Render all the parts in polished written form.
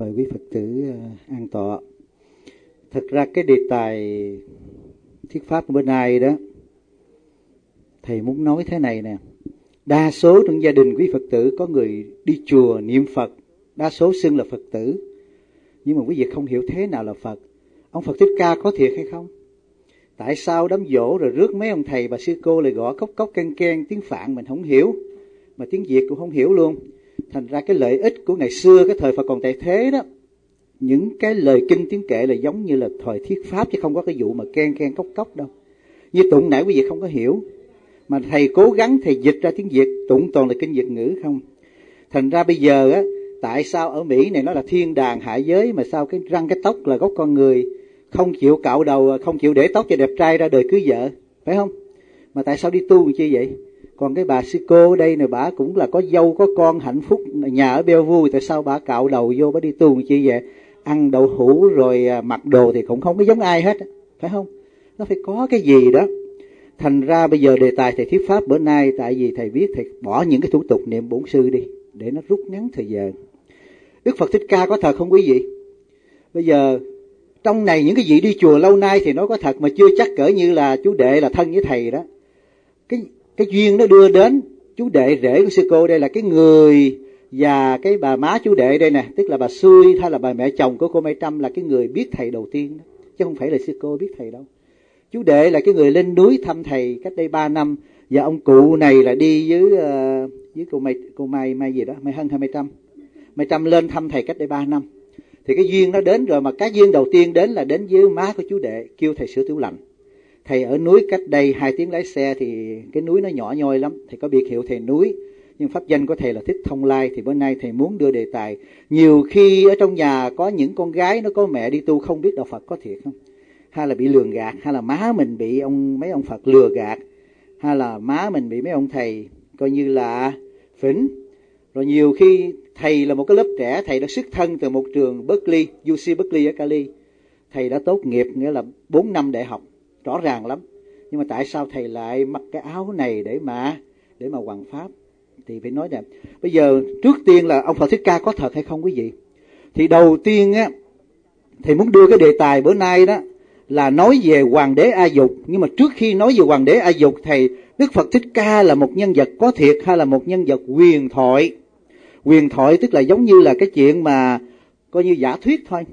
Mời quý Phật tử an tọa. Thật ra cái đề tài thuyết pháp của bữa nay đó, thầy muốn nói thế này nè. Đa số trong gia đình quý Phật tử có người đi chùa niệm Phật, đa số xưng là Phật tử, nhưng mà quý vị không hiểu thế nào là Phật. Ông Phật Thích Ca có thiệt hay không? Tại sao đám giỗ rồi rước mấy ông thầy bà sư cô lại gõ cốc cốc can can tiếng Phạn mình không hiểu, mà tiếng Việt cũng không hiểu luôn. Thành ra cái lợi ích của ngày xưa, cái thời Phật còn tại thế đó, những cái lời kinh tiếng kệ là giống như là thời thuyết pháp, chứ không có cái vụ mà can can cốc cốc đâu. Như tụng nãy quý vị không có hiểu, mà thầy cố gắng thầy dịch ra tiếng Việt, tụng toàn là kinh Việt ngữ không. Thành ra bây giờ á, tại sao ở Mỹ này nó là thiên đàng hạ giới, mà sao cái răng cái tóc là gốc con người, không chịu cạo đầu, không chịu để tóc cho đẹp trai ra đời cưới vợ, phải không? Mà tại sao đi tu làm chi vậy? Còn cái bà sư cô đây này, bà cũng là có dâu có con hạnh phúc, nhà ở beo vui, tại sao bà cạo đầu vô bà đi tu làm chi vậy? Ăn đậu hũ rồi mặc đồ thì cũng không có giống ai hết, phải không? Nó phải có cái gì đó. Thành ra bây giờ đề tài thầy thuyết pháp bữa nay, tại vì thầy biết thầy bỏ những cái thủ tục niệm bổn sư đi, để nó rút ngắn thời giờ. Đức Phật Thích Ca có thật không quý vị? Bây giờ trong này những cái vị đi chùa lâu nay thì nó có thật, mà chưa chắc cỡ như là chú Đệ là thân với thầy đó. Cái duyên nó đưa đến chú Đệ rể của sư cô đây là cái người, và cái bà má chú Đệ đây nè, tức là bà Xuôi hay là bà mẹ chồng của cô Mai Trâm là cái người biết thầy đầu tiên đó, chứ không phải là sư cô biết thầy đâu. Chú Đệ là cái người lên núi thăm thầy cách đây 3 năm, và ông cụ này là đi với cô Mai gì đó, Mai Hân hay Mai Trâm lên thăm thầy cách đây 3 năm. Thì cái duyên nó đến rồi, mà cái duyên đầu tiên đến là đến với má của chú Đệ, kêu thầy sửa tủ lạnh. Thầy ở núi cách đây 2 tiếng lái xe, thì cái núi nó nhỏ nhoi lắm, thầy có biệt hiệu thầy núi, nhưng pháp danh của thầy là Thích Thông Lai. Thì bữa nay thầy muốn đưa đề tài, nhiều khi ở trong nhà có những con gái nó có mẹ đi tu không biết đạo Phật có thiệt không, hay là bị lường gạt, hay là má mình bị mấy ông Phật lừa gạt, hay là má mình bị mấy ông thầy coi như là phỉnh. Rồi nhiều khi thầy là một cái lớp trẻ, thầy đã xuất thân từ một trường Berkeley, UC Berkeley ở Cali. Thầy đã tốt nghiệp, nghĩa là 4 năm đại học, rõ ràng lắm. Nhưng mà tại sao thầy lại mặc cái áo này để mà hoằng pháp? Thì phải nói là bây giờ trước tiên là ông Phật Thích Ca có thật hay không quý vị? Thì đầu tiên á, thầy muốn đưa cái đề tài bữa nay đó là nói về Hoàng đế A Dục. Nhưng mà trước khi nói về Hoàng đế A Dục, thầy Đức Phật Thích Ca là một nhân vật có thiệt hay là một nhân vật huyền thoại? Huyền thoại tức là giống như là cái chuyện mà coi như giả thuyết thôi.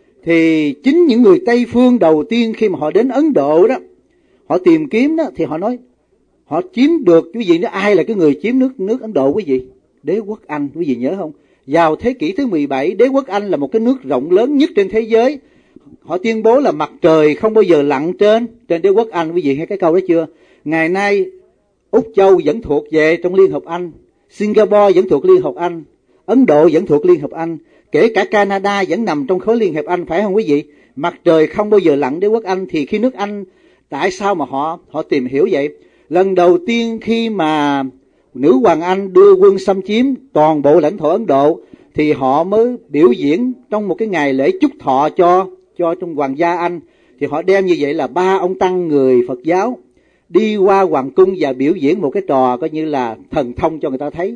Thì chính những người Tây phương đầu tiên khi mà họ đến Ấn Độ đó, họ tìm kiếm đó, thì họ nói họ chiếm được cái gì đó. Ai là cái người chiếm nước Ấn Độ quý vị? Đế quốc Anh, quý vị nhớ không? Vào thế kỷ thứ 17, đế quốc Anh là một cái nước rộng lớn nhất trên thế giới. Họ tuyên bố là mặt trời không bao giờ lặn trên đế quốc Anh, quý vị nghe cái câu đó chưa? Ngày nay Úc Châu vẫn thuộc về trong Liên Hợp Anh, Singapore vẫn thuộc Liên Hợp Anh, Ấn Độ vẫn thuộc Liên Hợp Anh, kể cả Canada vẫn nằm trong khối Liên Hiệp Anh, phải không quý vị? Mặt trời không bao giờ lặn đế quốc Anh. Thì khi nước Anh, tại sao mà họ tìm hiểu vậy? Lần đầu tiên khi mà nữ hoàng Anh đưa quân xâm chiếm toàn bộ lãnh thổ Ấn Độ, thì họ mới biểu diễn trong một cái ngày lễ chúc thọ cho trong hoàng gia Anh. Thì họ đem như vậy là 3 ông tăng người Phật giáo đi qua hoàng cung và biểu diễn một cái trò coi như là thần thông cho người ta thấy.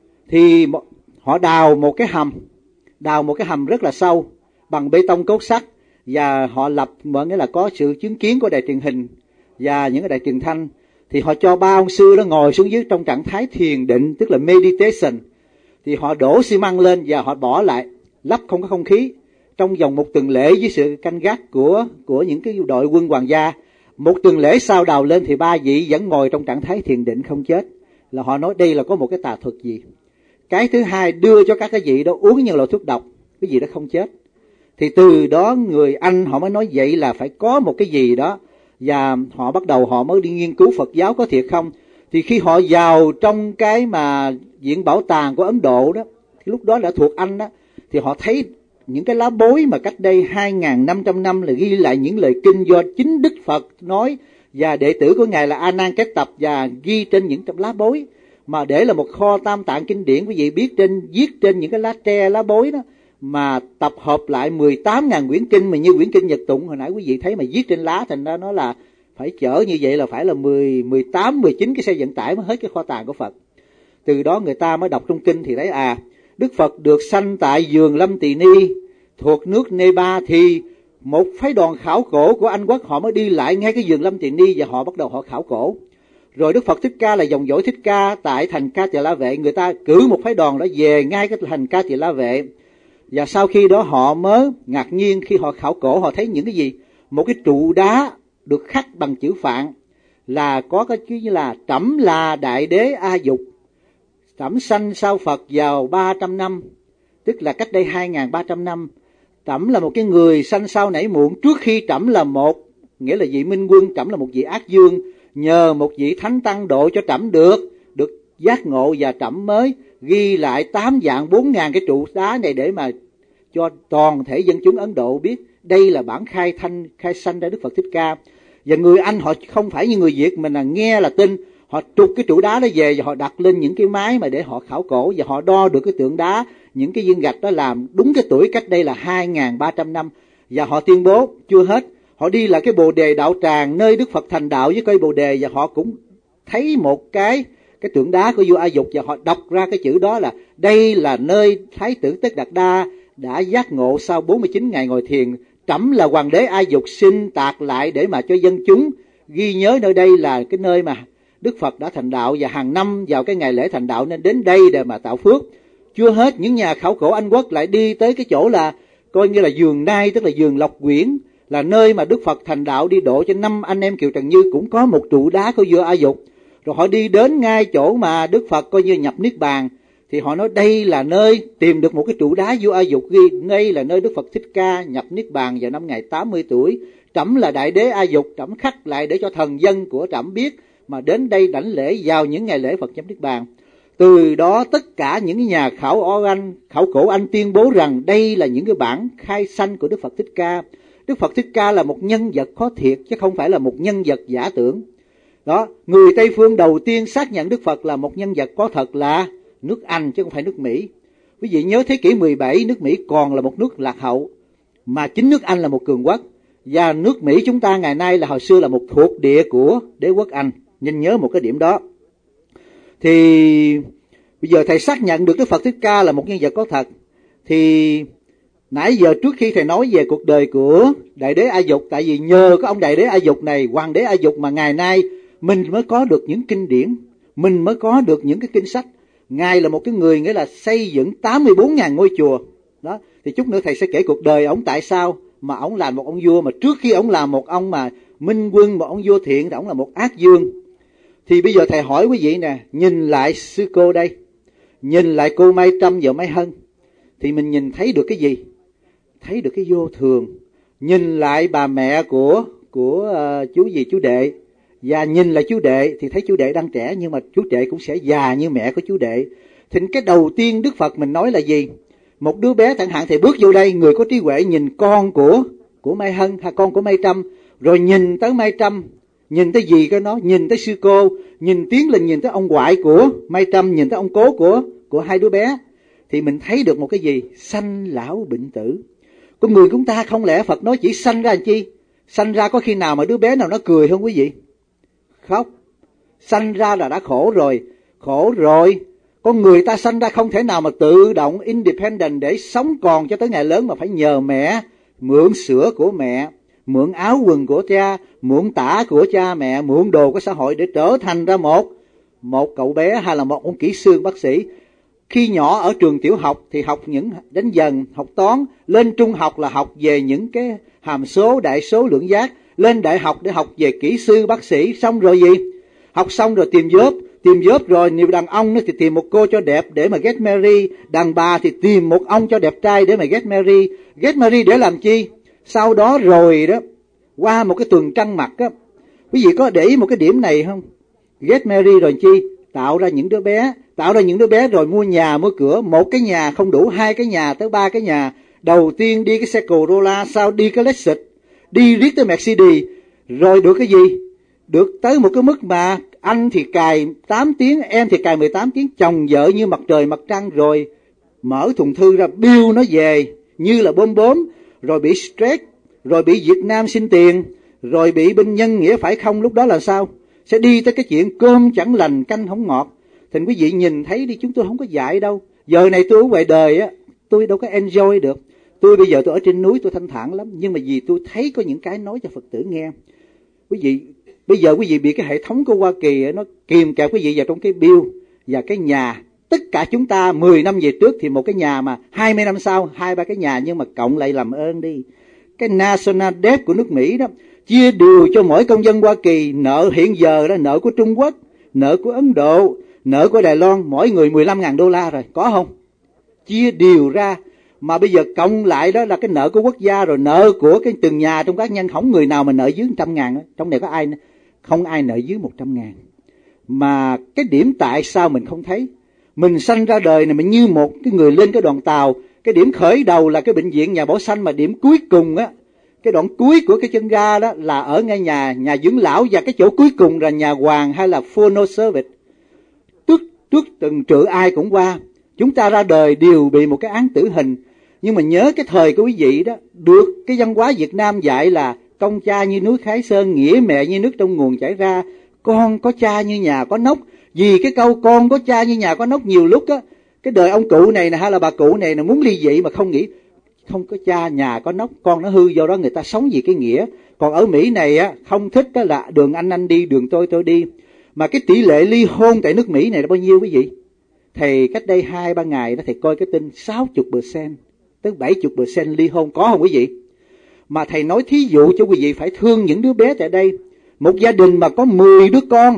Thì họ đào một cái hầm rất là sâu bằng bê tông cốt sắt, và họ lập, nghĩa là có sự chứng kiến của đài truyền hình và những cái đài truyền thanh. Thì họ cho 3 ông sư đó ngồi xuống dưới trong trạng thái thiền định, tức là meditation. Thì họ đổ xi măng lên và họ bỏ lại, lắp không có không khí. Trong vòng 1 tuần lễ với sự canh gác của những cái đội quân hoàng gia, 1 tuần lễ sau đào lên thì 3 vị vẫn ngồi trong trạng thái thiền định không chết. Là họ nói đây là có một cái tà thuật gì. Cái thứ hai, đưa cho các cái vị đó uống những loại thuốc độc, cái gì đó không chết. Thì từ đó người Anh họ mới nói vậy là phải có một cái gì đó, và họ bắt đầu họ mới đi nghiên cứu Phật giáo có thiệt không. Thì khi họ vào trong cái mà viện bảo tàng của Ấn Độ đó, thì lúc đó đã thuộc Anh đó, thì họ thấy những cái lá bối mà cách đây 2.500 năm là ghi lại những lời kinh do chính Đức Phật nói, và đệ tử của Ngài là A Nan Kết Tập, và ghi trên những tấm lá bối, mà để là một kho tam tạng kinh điển. Quý vị biết viết trên những cái lá tre, lá bối đó, mà tập hợp lại 18.000 quyển kinh, mà như quyển kinh Nhật Tụng hồi nãy quý vị thấy mà viết trên lá, thành ra nó là phải chở như vậy là phải là 18, 19 cái xe vận tải mới hết cái kho tàng của Phật. Từ đó người ta mới đọc trong kinh thì thấy Đức Phật được sanh tại vườn Lâm Tỳ Ni, thuộc nước Nepal, thì một phái đoàn khảo cổ của Anh Quốc họ mới đi lại ngay cái vườn Lâm Tiện Ni và họ bắt đầu họ khảo cổ. Rồi Đức Phật Thích Ca là dòng dõi Thích Ca tại thành Ca Tỳ La Vệ, người ta cử một phái đoàn đó về ngay cái thành Ca Tỳ La Vệ. Và sau khi đó họ mới ngạc nhiên khi họ khảo cổ, họ thấy những cái gì? Một cái trụ đá được khắc bằng chữ Phạn, là có cái chữ như là trẫm là Đại Đế A Dục, trẫm sanh sau Phật vào 300 năm, tức là cách đây 2.300 năm. Trẫm là một cái người sanh sau nảy muộn, trước khi trẫm là một, nghĩa là vị minh quân, trẫm là một vị ác dương, nhờ một vị thánh tăng độ cho trẫm được giác ngộ, và trẫm mới ghi lại 8 vạn 4.000 cái trụ đá này để mà cho toàn thể dân chúng Ấn Độ biết đây là bản khai sanh ra Đức Phật Thích Ca. Và người Anh họ không phải như người Việt mình là nghe là tin, họ trục cái trụ đá đó về và họ đặt lên những cái máy mà để họ khảo cổ, và họ đo được cái tượng đá, những cái viên gạch đó làm đúng cái tuổi cách đây là 2.300 năm. Và họ tuyên bố chưa hết, họ đi là cái Bồ Đề Đạo Tràng nơi Đức Phật thành đạo với cây Bồ Đề, và họ cũng thấy một cái tượng đá của vua A Dục, và họ đọc ra cái chữ đó là đây là nơi Thái tử Tất Đạt Đa đã giác ngộ sau 49 ngày ngồi thiền. Trẫm là Hoàng đế A Dục xin tạc lại để mà cho dân chúng ghi nhớ nơi đây là cái nơi mà Đức Phật đã thành đạo, và hàng năm vào cái ngày lễ thành đạo nên đến đây để mà tạo phước. Chưa hết, những nhà khảo cổ Anh Quốc lại đi tới cái chỗ là coi như là vườn Nai, tức là vườn Lộc Quyển, là nơi mà Đức Phật thành đạo đi độ cho 5 anh em Kiều Trần Như, cũng có một trụ đá của vua A Dục. Rồi họ đi đến ngay chỗ mà Đức Phật coi như nhập Niết Bàn, thì họ nói đây là nơi tìm được một cái trụ đá vua A Dục ghi, đây là nơi Đức Phật Thích Ca nhập Niết Bàn vào năm ngày 80 tuổi. Trẫm là Đại Đế A Dục, trẫm khắc lại để cho thần dân của trẫm biết mà đến đây đảnh lễ vào những ngày lễ Phật nhập Niết Bàn. Từ đó tất cả những nhà khảo cổ Anh tuyên bố rằng đây là những cái bản khai sanh của Đức Phật Thích Ca. Đức Phật Thích Ca là một nhân vật có thiệt chứ không phải là một nhân vật giả tưởng. Đó, người Tây phương đầu tiên xác nhận Đức Phật là một nhân vật có thật là nước Anh chứ không phải nước Mỹ. Quý vị nhớ thế kỷ 17 nước Mỹ còn là một nước lạc hậu, mà chính nước Anh là một cường quốc, và nước Mỹ chúng ta ngày nay là hồi xưa là một thuộc địa của đế quốc Anh. Nên nhớ một cái điểm đó. Thì bây giờ thầy xác nhận được Đức Phật Thích Ca là một nhân vật có thật. Thì nãy giờ trước khi thầy nói về cuộc đời của Đại Đế A Dục, tại vì nhờ có ông Đại Đế A Dục này, Hoàng đế A Dục mà ngày nay mình mới có được những kinh điển, mình mới có được những cái kinh sách. Ngài là một cái người nghĩa là xây dựng 84.000 ngôi chùa. Đó, thì chút nữa thầy sẽ kể cuộc đời ông tại sao mà ông làm một ông vua, mà trước khi ông làm một ông mà minh quân, một ông vua thiện, thì ông là một ác dương. Thì bây giờ thầy hỏi quý vị nè, nhìn lại sư cô đây, nhìn lại cô Mai Trâm và Mai Hân, thì mình nhìn thấy được cái gì? Thấy được cái vô thường. Nhìn lại bà mẹ của chú Đệ, và nhìn lại chú Đệ thì thấy chú Đệ đang trẻ, nhưng mà chú Đệ cũng sẽ già như mẹ của chú Đệ. Thì cái đầu tiên Đức Phật mình nói là gì? Một đứa bé chẳng hạn, thầy bước vô đây, người có trí huệ nhìn con của Mai Hân hay con của Mai Trâm, rồi nhìn tới Mai Trâm, nhìn tới gì cái nó, nhìn tới sư cô, nhìn tiến lên nhìn tới ông ngoại của Mai Trâm, nhìn tới ông cố của hai đứa bé, thì mình thấy được một cái gì? Sanh lão bệnh tử. Con người chúng ta không lẽ Phật nói chỉ sanh ra làm chi? Sanh ra có khi nào mà đứa bé nào nó cười không quý vị? Khóc. Sanh ra là đã khổ rồi. Khổ rồi. Con người ta sanh ra không thể nào mà tự động independent để sống còn cho tới ngày lớn, mà phải nhờ mẹ, mượn sữa của mẹ, mượn áo quần của cha, mượn tả của cha mẹ, mượn đồ của xã hội để trở thành ra một cậu bé hay là một ông kỹ sư bác sĩ. Khi nhỏ ở trường tiểu học thì học những đánh dần, học toán, lên trung học là học về những cái hàm số, đại số, lượng giác, lên đại học để học về kỹ sư bác sĩ, xong rồi gì? Học xong rồi tìm job rồi, nếu đàn ông thì tìm một cô cho đẹp để mà get married, đàn bà thì tìm một ông cho đẹp trai để mà get married để làm chi? Sau đó rồi đó, qua một cái tuần trăng mật á, quý vị có để ý một cái điểm này không? Get married rồi chi? Tạo ra những đứa bé rồi mua nhà mua cửa, một cái nhà không đủ, hai cái nhà tới ba cái nhà. Đầu tiên đi cái xe Corolla, sau đi cái Lexus, đi riết tới Mercedes, rồi được cái gì? Được tới một cái mức mà anh thì cài 8 tiếng, em thì cài 18 tiếng, chồng vợ như mặt trời mặt trăng, rồi mở thùng thư ra bill nó về như là bom, rồi bị stress, rồi bị Việt Nam xin tiền, rồi bị bên nhân nghĩa phải không, lúc đó là sao? Sẽ đi tới cái chuyện cơm chẳng lành canh không ngọt. Thì quý vị nhìn thấy đi, chúng tôi không có dạy đâu. Giờ này tôi ở ngoài đời á, tôi đâu có enjoy được. Tôi bây giờ tôi ở trên núi tôi thanh thản lắm, nhưng mà vì tôi thấy có những cái nói cho Phật tử nghe. Quý vị, bây giờ quý vị bị cái hệ thống của Hoa Kỳ nó kìm kẹp quý vị vào trong cái bill và cái nhà. Tất cả chúng ta 10 năm về trước thì một cái nhà, mà 20 năm sau 2-3 cái nhà, nhưng mà cộng lại làm ơn đi. Cái National Debt của nước Mỹ đó, chia đều cho mỗi công dân Hoa Kỳ, nợ hiện giờ đó, nợ của Trung Quốc, nợ của Ấn Độ, nợ của Đài Loan, mỗi người $15,000 rồi, có không? Chia đều ra, mà bây giờ cộng lại đó là cái nợ của quốc gia, rồi nợ của cái từng nhà trong các nhân, không người nào mà nợ dưới 100.000 đó. Trong này có ai, không ai nợ dưới 100.000. Mà cái điểm tại sao mình không thấy? Mình sanh ra đời này mình như một cái người lên cái đoàn tàu, cái điểm khởi đầu là cái bệnh viện Nhà Bảo Xanh, mà điểm cuối cùng á, cái đoạn cuối của cái chân ga đó là ở ngay nhà dưỡng lão, và cái chỗ cuối cùng là nhà hoàng hay là funeral service. Trước từng trự ai cũng qua. Chúng ta ra đời đều bị một cái án tử hình. Nhưng mà nhớ cái thời của quý vị đó, được cái văn hóa Việt Nam dạy là công cha như núi Thái Sơn, nghĩa mẹ như nước trong nguồn chảy ra, con có cha như nhà có nóc. Vì cái câu con có cha như nhà có nóc, nhiều lúc á, cái đời ông cụ này nè hay là bà cụ này nè muốn ly dị mà không nghĩ không có cha nhà có nóc, con nó hư, do đó người ta sống vì cái nghĩa. Còn ở Mỹ này á, không thích đó là đường anh đi, đường tôi đi. Mà cái tỷ lệ ly hôn tại nước Mỹ này là bao nhiêu quý vị? Thầy cách đây 2-3 ngày đó thầy coi cái tin 60%, tới 70% ly hôn, có không quý vị? Mà thầy nói thí dụ cho quý vị phải thương những đứa bé tại đây. Một gia đình mà có 10 đứa con,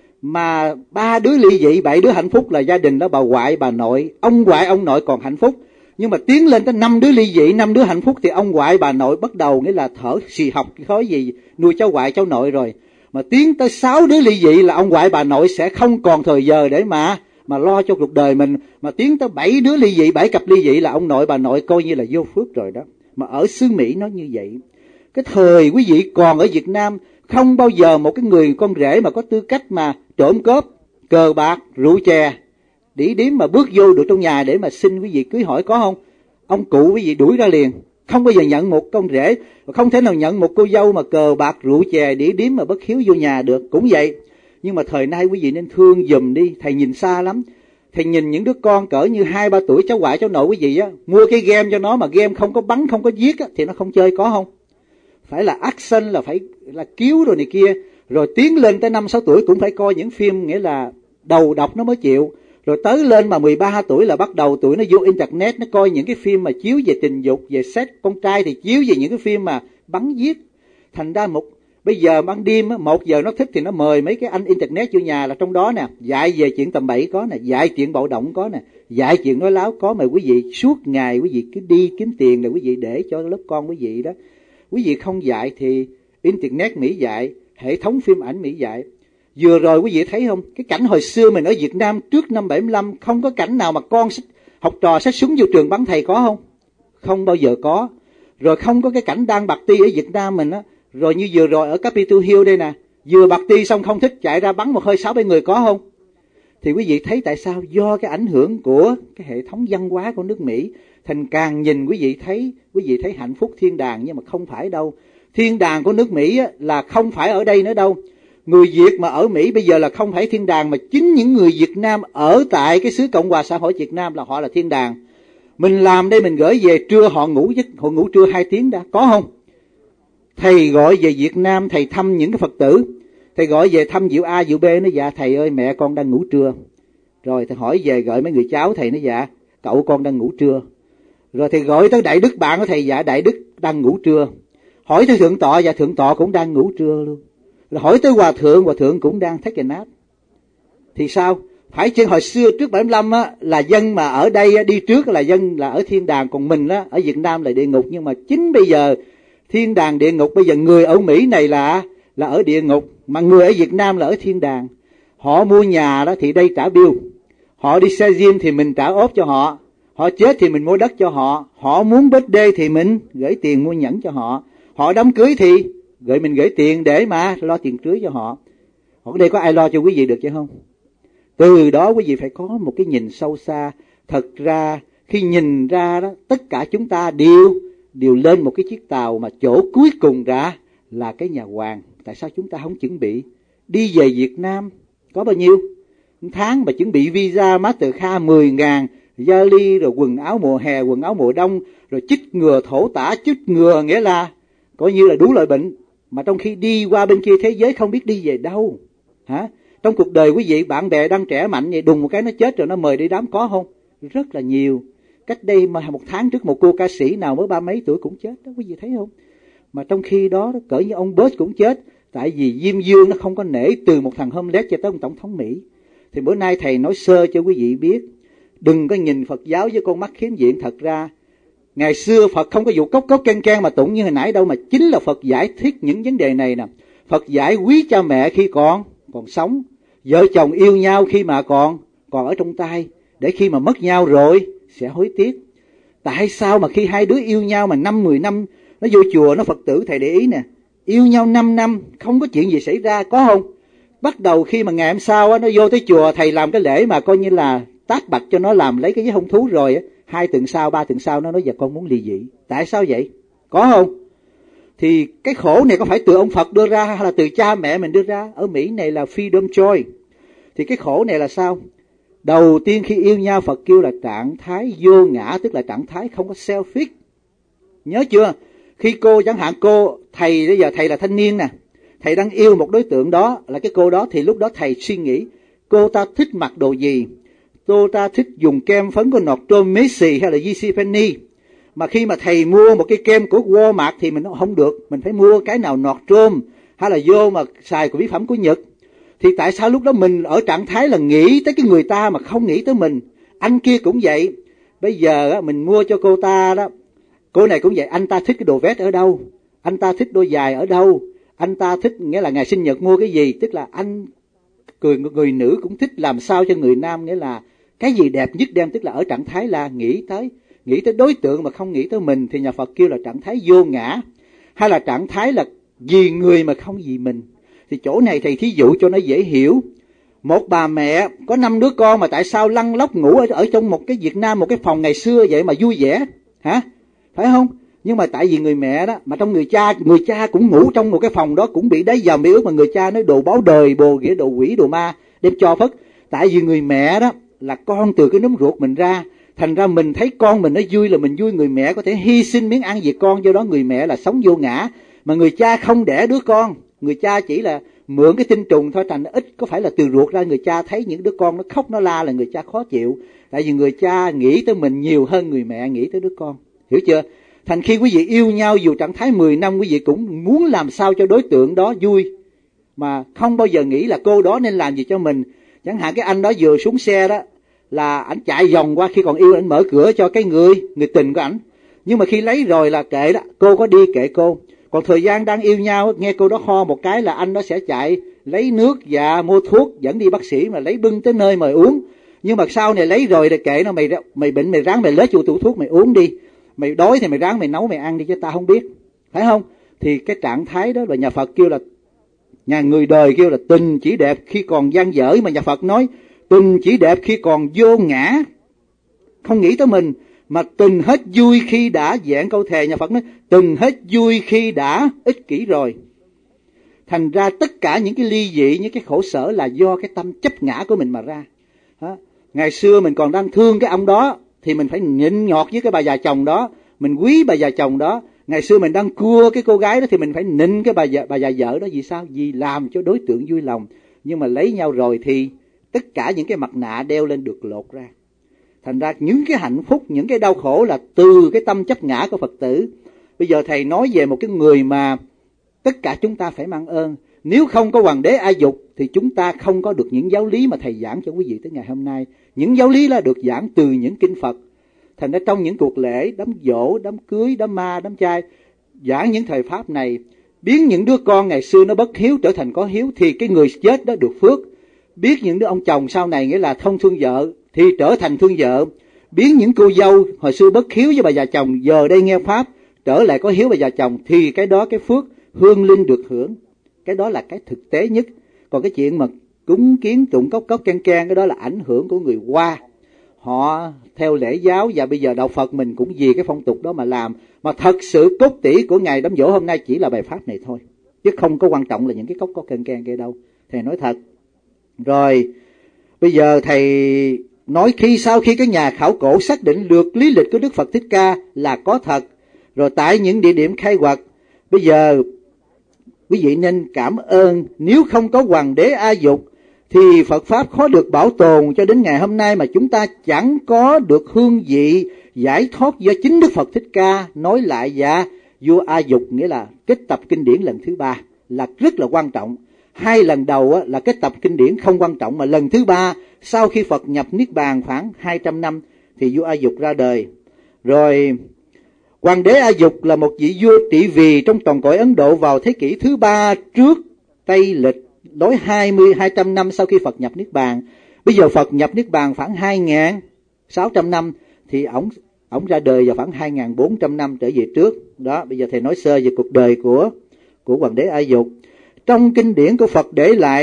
mà 3 đứa ly dị, 7 đứa hạnh phúc là gia đình đó bà ngoại, bà nội, ông ngoại, ông nội còn hạnh phúc. Nhưng mà tiến lên tới 5 đứa ly dị, 5 đứa hạnh phúc thì ông ngoại, bà nội bắt đầu nghĩa là thở xì học khói gì, nuôi cháu ngoại, cháu nội rồi. Mà tiến tới 6 đứa ly dị là ông ngoại, bà nội sẽ không còn thời giờ để mà lo cho cuộc đời mình. Mà tiến tới 7 đứa ly dị, 7 cặp ly dị là ông nội, bà nội coi như là vô phước rồi đó. Mà ở xứ Mỹ nó như vậy. Cái thời quý vị còn ở Việt Nam, không bao giờ một cái người con rể mà có tư cách mà trộm cướp, cờ bạc, rượu chè, đĩ điếm mà bước vô được trong nhà để mà xin quý vị cưới hỏi, có không? Ông cụ quý vị đuổi ra liền, không bao giờ nhận một con rể, không thể nào nhận một cô dâu mà cờ bạc, rượu chè, đĩ điếm mà bất hiếu vô nhà được, cũng vậy. Nhưng mà thời nay quý vị nên thương giùm đi, thầy nhìn xa lắm. Thầy nhìn những đứa con cỡ như 2-3 tuổi, cháu ngoại cháu nội quý vị á, mua cái game cho nó mà game không có bắn, không có giết á, thì nó không chơi, có không? Phải là action, là phải là cứu rồi này kia. Rồi tiến lên tới 5-6 tuổi cũng phải coi những phim nghĩa là đầu độc nó mới chịu. Rồi tới lên mà 13 tuổi là bắt đầu tụi nó vô internet, nó coi những cái phim mà chiếu về tình dục, về sex. Con trai thì chiếu về những cái phim mà bắn giết. Thành ra bây giờ ban đêm 1 giờ nó thích thì nó mời mấy cái anh internet vô nhà, là trong đó nè, dạy về chuyện tầm bậy có nè, dạy chuyện bạo động có nè, dạy chuyện nói láo có. Mà quý vị suốt ngày quý vị cứ đi kiếm tiền là quý vị để cho lớp con quý vị đó. Quý vị không dạy thì internet Mỹ dạy, hệ thống phim ảnh Mỹ dạy. Vừa rồi quý vị thấy không, cái cảnh hồi xưa mình ở Việt Nam trước năm 75, không có cảnh nào mà con học trò xách súng vô trường bắn thầy, có không? Không bao giờ có. Rồi không có cái cảnh đang bạt ti ở Việt Nam mình á. Rồi như vừa rồi ở Capitol Hill đây nè, vừa bạt ti xong không thích chạy ra bắn một hơi 6-7 người, có không? Thì quý vị thấy tại sao? Do cái ảnh hưởng của cái hệ thống văn hóa của nước Mỹ. Thành càng nhìn quý vị thấy hạnh phúc thiên đàng, nhưng mà không phải đâu. Thiên đàng của nước Mỹ á, là không phải ở đây nữa đâu. Người Việt mà ở Mỹ bây giờ là không phải thiên đàng, mà chính những người Việt Nam ở tại cái xứ Cộng hòa xã hội Việt Nam là họ là thiên đàng. Mình làm đây mình gửi về, trưa họ ngủ trưa 2 tiếng đã, có không? Thầy gọi về Việt Nam, thầy thăm những cái Phật tử, thầy gọi về thăm Diệu A, Diệu B, nó dạ thầy ơi mẹ con đang ngủ trưa. Rồi thầy hỏi về gọi mấy người cháu thầy, nó dạ cậu con đang ngủ trưa. Rồi thầy gọi tới Đại Đức bạn của thầy, dạ Đại Đức đang ngủ trưa. Hỏi tới Thượng Tọa, dạ Thượng Tọa cũng đang ngủ trưa luôn. Rồi hỏi tới Hòa Thượng cũng đang take a nap. Thì sao? Phải chăng hồi xưa trước 75 á, là dân mà ở đây á, đi trước là dân là ở thiên đàng, còn mình á, ở Việt Nam là địa ngục. Nhưng mà chính bây giờ thiên đàng địa ngục, bây giờ người ở Mỹ này là ở địa ngục, mà người ở Việt Nam là ở thiên đàng. Họ mua nhà đó thì đây trả bill, họ đi xe gym thì mình trả ốp cho họ, họ chết thì mình mua đất cho họ, họ muốn birthday thì mình gửi tiền mua nhẫn cho họ, họ đám cưới thì mình gửi tiền để mà lo tiền cưới cho họ. Ở đây có ai lo cho quý vị được chứ không? Từ đó quý vị phải có một cái nhìn sâu xa. Thật ra khi nhìn ra đó, tất cả chúng ta đều lên một cái chiếc tàu mà chỗ cuối cùng ra là cái nhà hoàng. Tại sao chúng ta không chuẩn bị đi về Việt Nam? Có bao nhiêu tháng mà chuẩn bị visa Mastercard 10.000, vali, rồi quần áo mùa hè, quần áo mùa đông, rồi chích ngừa thổ tả, chích ngừa nghĩa là coi như là đủ loại bệnh, mà trong khi đi qua bên kia thế giới không biết đi về đâu. Hả? Trong cuộc đời quý vị, bạn bè đang trẻ mạnh vậy, đùng một cái nó chết rồi nó mời đi đám có không? Rất là nhiều. Cách đây mà 1 tháng trước một cô ca sĩ nào mới 30 mấy tuổi cũng chết đó, quý vị thấy không? Mà trong khi đó cỡ như ông Bush cũng chết, tại vì Diêm Dương nó không có nể từ một thằng homeless cho tới một tổng thống Mỹ. Thì bữa nay thầy nói sơ cho quý vị biết, đừng có nhìn Phật giáo với con mắt khiếm diện. Thật ra ngày xưa Phật không có vụ cốc cốc can can mà tụng như hồi nãy đâu, mà chính là Phật giải thích những vấn đề này nè. Phật giải quý cha mẹ khi còn sống, vợ chồng yêu nhau khi mà còn ở trong tay, để khi mà mất nhau rồi sẽ hối tiếc. Tại sao mà khi hai đứa yêu nhau mà 5-10 năm, nó vô chùa nó Phật tử, thầy để ý nè, yêu nhau 5 năm không có chuyện gì xảy ra, có không? Bắt đầu khi mà ngày hôm sau nó vô tới chùa, thầy làm cái lễ mà coi như là tác bạch cho nó làm lấy cái giấy hôn thú rồi, 2 tuần sau 3 tuần sau nó nói giờ con muốn ly dị. Tại sao vậy? Có không? Thì cái khổ này có phải từ ông Phật đưa ra hay là từ cha mẹ mình đưa ra? Ở Mỹ này là freedom choice. Thì cái khổ này là sao? Đầu tiên khi yêu nhau Phật kêu là trạng thái vô ngã, tức là trạng thái không có selfish. Nhớ chưa? Khi cô chẳng hạn thầy bây giờ thầy là thanh niên nè, thầy đang yêu một đối tượng đó là cái cô đó, thì lúc đó thầy suy nghĩ cô ta thích mặc đồ gì, cô ta thích dùng kem phấn của Nordstrom, Macy's hay là JCPenney. Mà khi mà thầy mua một cái kem của Walmart thì mình không được, mình phải mua cái nào Nordstrom hay là vô mà xài của mỹ phẩm của Nhật. Thì tại sao lúc đó mình ở trạng thái là nghĩ tới cái người ta mà không nghĩ tới mình? Anh kia cũng vậy. Bây giờ mình mua cho cô ta đó, cô này cũng vậy, anh ta thích cái đồ vest ở đâu, anh ta thích đôi giày ở đâu, anh ta thích nghĩa là ngày sinh nhật mua cái gì, tức là người nữ cũng thích làm sao cho người nam nghĩa là cái gì đẹp nhất đem, tức là ở trạng thái là nghĩ tới đối tượng mà không nghĩ tới mình, thì nhà Phật kêu là trạng thái vô ngã, hay là trạng thái là vì người mà không vì mình. Thì chỗ này thầy thí dụ cho nó dễ hiểu. Một bà mẹ có 5 đứa con mà tại sao lăn lóc ngủ ở trong một cái Việt Nam, một cái phòng ngày xưa vậy mà vui vẻ, hả? Phải không? Nhưng mà tại vì người mẹ đó, mà trong người cha cũng ngủ trong một cái phòng đó, cũng bị đáy dầm ướt, mà người cha nói đồ báo đời, bồ nghĩa đồ quỷ đồ ma đem cho phất. Tại vì người mẹ đó là con từ cái núm ruột mình ra, thành ra mình thấy con mình nó vui là mình vui, người mẹ có thể hy sinh miếng ăn vì con, do đó người mẹ là sống vô ngã. Mà người cha không đẻ đứa con, người cha chỉ là mượn cái tinh trùng thôi, thành ít có phải là từ ruột ra. Người cha thấy những đứa con nó khóc nó la là người cha khó chịu, tại vì người cha nghĩ tới mình nhiều hơn người mẹ nghĩ tới đứa con, hiểu chưa? Thành khi quý vị yêu nhau dù trạng thái 10 năm, quý vị cũng muốn làm sao cho đối tượng đó vui, mà không bao giờ nghĩ là cô đó nên làm gì cho mình. Chẳng hạn cái anh đó vừa xuống xe đó là ảnh chạy vòng qua, khi còn yêu ảnh mở cửa cho cái người tình của ảnh, nhưng mà khi lấy rồi là kệ đó, cô có đi kệ cô. Còn thời gian đang yêu nhau, nghe cô đó ho một cái là anh đó sẽ chạy lấy nước và mua thuốc dẫn đi bác sĩ, mà lấy bưng tới nơi mời uống. Nhưng mà sau này lấy rồi thì kệ nó, mày bệnh mày ráng mày lấy cho tủ thuốc mày uống đi, mày đói thì mày ráng mày nấu mày ăn đi chứ ta không biết, phải không? Thì cái trạng thái đó là nhà Phật kêu là, nhà người đời kêu là tình chỉ đẹp khi còn dang dở, mà nhà Phật nói tình chỉ đẹp khi còn vô ngã, không nghĩ tới mình. Mà tình hết vui khi đã vẹn câu thề, nhà Phật nói tình hết vui khi đã ích kỷ rồi. Thành ra tất cả những cái ly dị, những cái khổ sở là do cái tâm chấp ngã của mình mà ra. Ngày xưa mình còn đang thương cái ông đó thì mình phải nhịn nhọt với cái bà già chồng đó, mình quý bà già chồng đó. Ngày xưa mình đang cua cái cô gái đó thì mình phải nịnh cái bà già vợ đó. Vì sao? Vì làm cho đối tượng vui lòng. Nhưng mà lấy nhau rồi thì tất cả những cái mặt nạ đeo lên được lột ra. Thành ra những cái hạnh phúc, những cái đau khổ là từ cái tâm chấp ngã của Phật tử. Bây giờ thầy nói về một cái người mà tất cả chúng ta phải mang ơn. Nếu không có Hoàng đế A Dục thì chúng ta không có được những giáo lý mà thầy giảng cho quý vị tới ngày hôm nay. Những giáo lý là được giảng từ những kinh Phật. Thành ra trong những cuộc lễ, đám giỗ, đám cưới, đám ma, đám trai, giảng những thời pháp này, biến những đứa con ngày xưa nó bất hiếu trở thành có hiếu, thì cái người chết đó được phước. Biết những đứa ông chồng sau này nghĩa là không thương vợ thì trở thành thương vợ. Biến những cô dâu hồi xưa bất hiếu với bà già chồng, giờ đây nghe pháp trở lại có hiếu bà già chồng, thì cái đó cái phước hương linh được hưởng. Cái đó là cái thực tế nhất. Còn cái chuyện mà cúng kiến tụng cốc cốc can can, cái đó là ảnh hưởng của người Hoa, họ theo lễ giáo, và bây giờ đạo Phật mình cũng vì cái phong tục đó mà làm. Mà thật sự cốt tỉ của ngày đám giỗ hôm nay chỉ là bài pháp này thôi, chứ không có quan trọng là những cái cốc có can can kia đâu, thầy nói thật. Rồi bây giờ thầy nói sau khi các nhà khảo cổ xác định được lý lịch của Đức Phật Thích Ca là có thật, rồi tại những địa điểm khai quật, bây giờ quý vị nên cảm ơn, nếu không có Hoàng đế A Dục thì Phật Pháp khó được bảo tồn cho đến ngày hôm nay, mà chúng ta chẳng có được hương vị giải thoát do chính Đức Phật Thích Ca nói lại. Và vua A Dục nghĩa là kết tập kinh điển lần thứ 3 là rất là quan trọng. 2 lần đầu là kết tập kinh điển không quan trọng, mà lần thứ 3 sau khi Phật nhập Niết Bàn khoảng 200 năm thì vua A Dục ra đời. Rồi Hoàng đế A Dục là một vị vua trị vì trong toàn cõi Ấn Độ vào thế kỷ thứ 3 trước Tây Lịch, đối 200 năm sau khi Phật nhập Niết Bàn. Bây giờ Phật nhập Niết Bàn khoảng 2.600 năm, thì ổng ra đời vào khoảng 2.400 năm trở về trước. Đó, bây giờ thầy nói sơ về cuộc đời của Hoàng đế A Dục. Trong kinh điển của Phật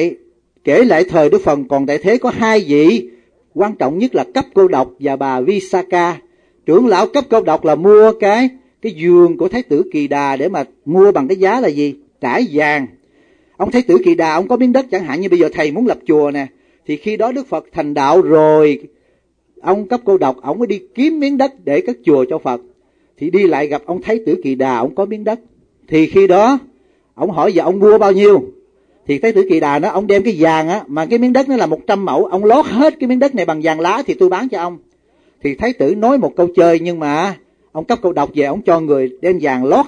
kể lại thời Đức Phật còn tại thế có 2 vị quan trọng nhất là Cấp Cô Độc và bà Visakha. Trưởng lão Cấp Cô Độc là mua cái vườn của Thái tử Kỳ Đà để mà mua bằng cái giá là gì? Trải vàng. Ông Thái tử Kỳ Đà, ông có miếng đất, chẳng hạn như bây giờ thầy muốn lập chùa nè, thì khi đó Đức Phật thành đạo rồi, ông Cấp Cô Độc, ông mới đi kiếm miếng đất để cất chùa cho Phật. Thì đi lại gặp ông Thái tử Kỳ Đà, ông có miếng đất. Thì khi đó, ông hỏi giờ ông mua bao nhiêu? Thì Thái tử Kỳ Đà nó, ông đem cái vàng á, mà cái miếng đất nó là 100 mẫu, ông lót hết cái miếng đất này bằng vàng lá thì tôi bán cho ông. Thì Thái tử nói một câu chơi, nhưng mà ông Cấp Cô Độc về, ông cho người đem vàng lót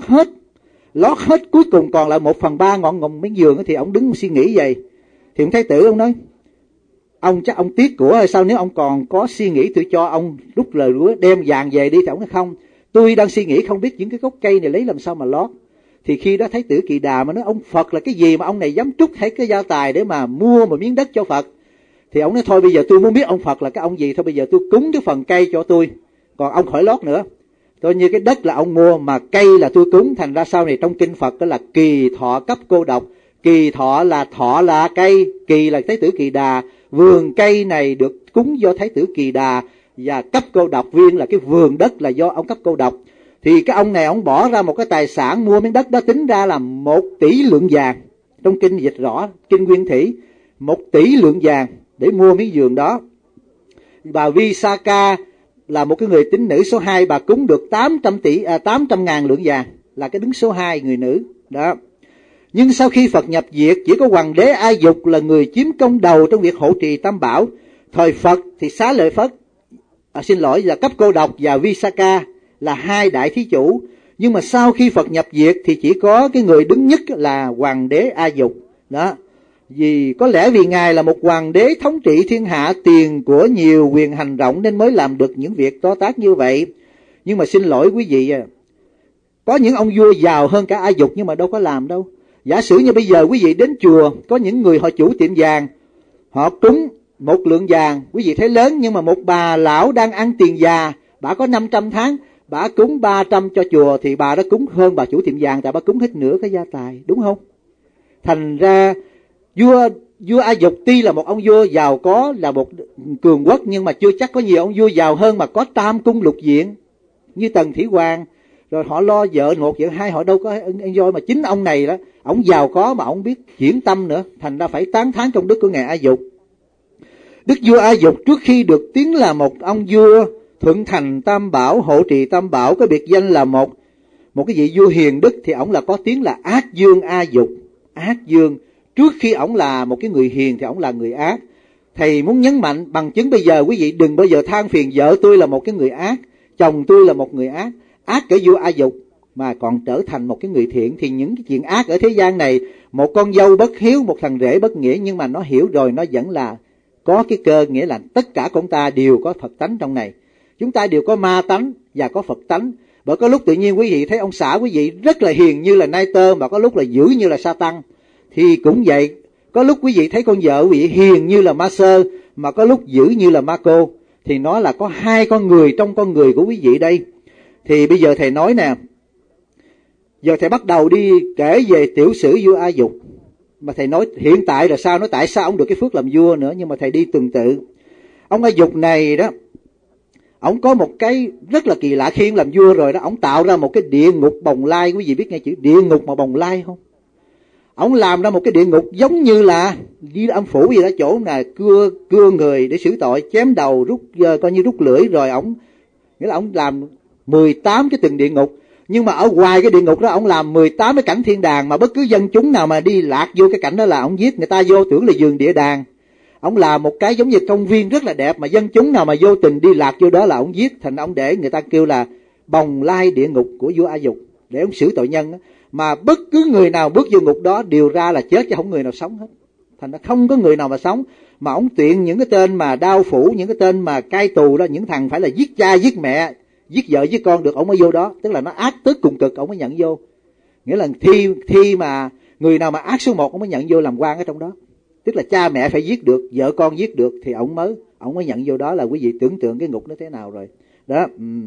hết, cuối cùng còn lại 1/3 ngọn miếng vườn thì ông đứng suy nghĩ vậy. Thì ông Thái tử ông nói, ông chắc ông tiếc của hay sao, nếu ông còn có suy nghĩ tôi cho ông lúc lời rủa đem vàng về đi. Thì ông nói không, tôi đang suy nghĩ không biết những cái gốc cây này lấy làm sao mà lót. Thì khi đó Thái tử Kỳ Đà mà nói, ông Phật là cái gì mà ông này dám trút hết cái gia tài để mà mua một miếng đất cho Phật. Thì ông nói thôi bây giờ tôi muốn biết ông Phật là cái ông gì, thôi bây giờ tôi cúng cái phần cây cho tôi, còn ông khỏi lót nữa. Tôi như cái đất là ông mua, mà cây là tôi cúng. Thành ra sau này trong kinh Phật đó là Kỳ Thọ Cấp Cô Độc. Kỳ thọ là cây, kỳ là Thái tử Kỳ Đà. Vườn cây này được cúng do Thái tử Kỳ Đà, và Cấp Cô Độc viên là cái vườn đất là do ông Cấp Cô Độc. Thì cái ông này ông bỏ ra một cái tài sản mua miếng đất đó tính ra là 1 tỷ lượng vàng. Trong kinh dịch rõ, kinh Nguyên Thủy, 1 tỷ lượng vàng để mua miếng vườn đó. Bà Visakha là một cái người tín nữ số 2, bà cúng được 800.000 lượng vàng, là cái đứng số 2 người nữ đó. Nhưng sau khi Phật nhập diệt, chỉ có Hoàng đế A Dục là người chiếm công đầu trong việc hộ trì Tam Bảo. Thời Phật thì Xá Lợi Phất, là Cấp Cô Độc và Visakha là 2 đại thí chủ. Nhưng mà sau khi Phật nhập diệt thì chỉ có cái người đứng nhất là Hoàng đế A Dục đó. Có lẽ vì Ngài là một hoàng đế thống trị thiên hạ, tiền của nhiều, quyền hành rộng, nên mới làm được những việc to tát như vậy. Nhưng mà xin lỗi quý vị, có những ông vua giàu hơn cả A Dục nhưng mà đâu có làm đâu. Giả sử như bây giờ quý vị đến chùa, có những người họ chủ tiệm vàng, họ cúng 1 lượng vàng, quý vị thấy lớn, nhưng mà một bà lão đang ăn tiền già, bà có 500 tháng, bà cúng 300 cho chùa, thì bà đã cúng hơn bà chủ tiệm vàng, tại bà cúng hết nửa cái gia tài, đúng không? Thành ra vua A Dục tuy là một ông vua giàu có, là một cường quốc, nhưng mà chưa chắc có nhiều ông vua giàu hơn mà có tam cung lục viện như Tần Thủy Hoàng. Rồi họ lo vợ 1 vợ 2, họ đâu có enjoy. Mà chính ông này đó, ông giàu có mà ông biết chuyển tâm nữa, thành ra phải tán thán công đức của Ngài A Dục. Đức vua A Dục trước khi được tiếng là một ông vua thuận thành Tam Bảo, hộ trì Tam Bảo, có biệt danh là một cái vị vua hiền đức, thì ổng là có tiếng là Ác Dương A Dục. Ác Dương, trước khi ổng là một cái người hiền thì ổng là người ác. Thầy muốn nhấn mạnh bằng chứng bây giờ, quý vị đừng bao giờ than phiền vợ tôi là một cái người ác, chồng tôi là một người ác. Ác kể vua A Dục mà còn trở thành một cái người thiện. Thì những cái chuyện ác ở thế gian này, một con dâu bất hiếu, một thằng rể bất nghĩa, nhưng mà nó hiểu rồi nó vẫn là có cái cơ, nghĩa là tất cả chúng ta đều có Phật tánh trong này. Chúng ta đều có ma tánh và có Phật tánh. Bởi có lúc tự nhiên quý vị thấy ông xã quý vị rất là hiền như là nai tơ, mà có lúc là dữ như là sa tăng. Thì cũng vậy, có lúc quý vị thấy con vợ quý vị hiền như là ma sơ, mà có lúc dữ như là ma cô. Thì nó là có 2 con người trong con người của quý vị đây. Thì bây giờ thầy nói nè, giờ thầy bắt đầu đi kể về tiểu sử vua A Dục. Mà thầy nói hiện tại là sao, nói tại sao ông được cái phước làm vua nữa, nhưng mà thầy đi tuần tự. Ông A Dục này đó, ông có một cái rất là kỳ lạ. Khi ông làm vua rồi đó, ông tạo ra một cái địa ngục Bồng Lai. Quý vị biết nghe chữ địa ngục mà Bồng Lai không? Ông làm ra một cái địa ngục giống như là đi âm phủ gì đó, chỗ là cưa người để xử tội, chém đầu, coi như rút lưỡi, rồi nghĩa là ông làm 18 cái từng địa ngục. Nhưng mà ở ngoài cái địa ngục đó ông làm 18 cái cảnh thiên đàng, mà bất cứ dân chúng nào mà đi lạc vô cái cảnh đó là ông giết. Người ta vô tưởng là vườn địa đàng, ông làm một cái giống như công viên rất là đẹp, mà dân chúng nào mà vô tình đi lạc vô đó là ông giết. Thành ông để người ta kêu là bồng lai địa ngục của vua A Dục, để ông xử tội nhân đó. Mà bất cứ người nào bước vô ngục đó đều ra là chết, chứ không người nào sống hết. Thành ra không có người nào mà sống. Mà ông tuyển những cái tên mà đao phủ, những cái tên mà cai tù đó, những thằng phải là giết cha giết mẹ, giết vợ giết con được, ông mới vô đó. Tức là nó ác tới cùng cực, ông mới nhận vô. Nghĩa là thi mà người nào mà ác số 1 ông mới nhận vô làm quan ở trong đó. Tức là cha mẹ phải giết được, vợ con giết được thì ông mới nhận vô đó. Là quý vị tưởng tượng cái ngục nó thế nào rồi đó.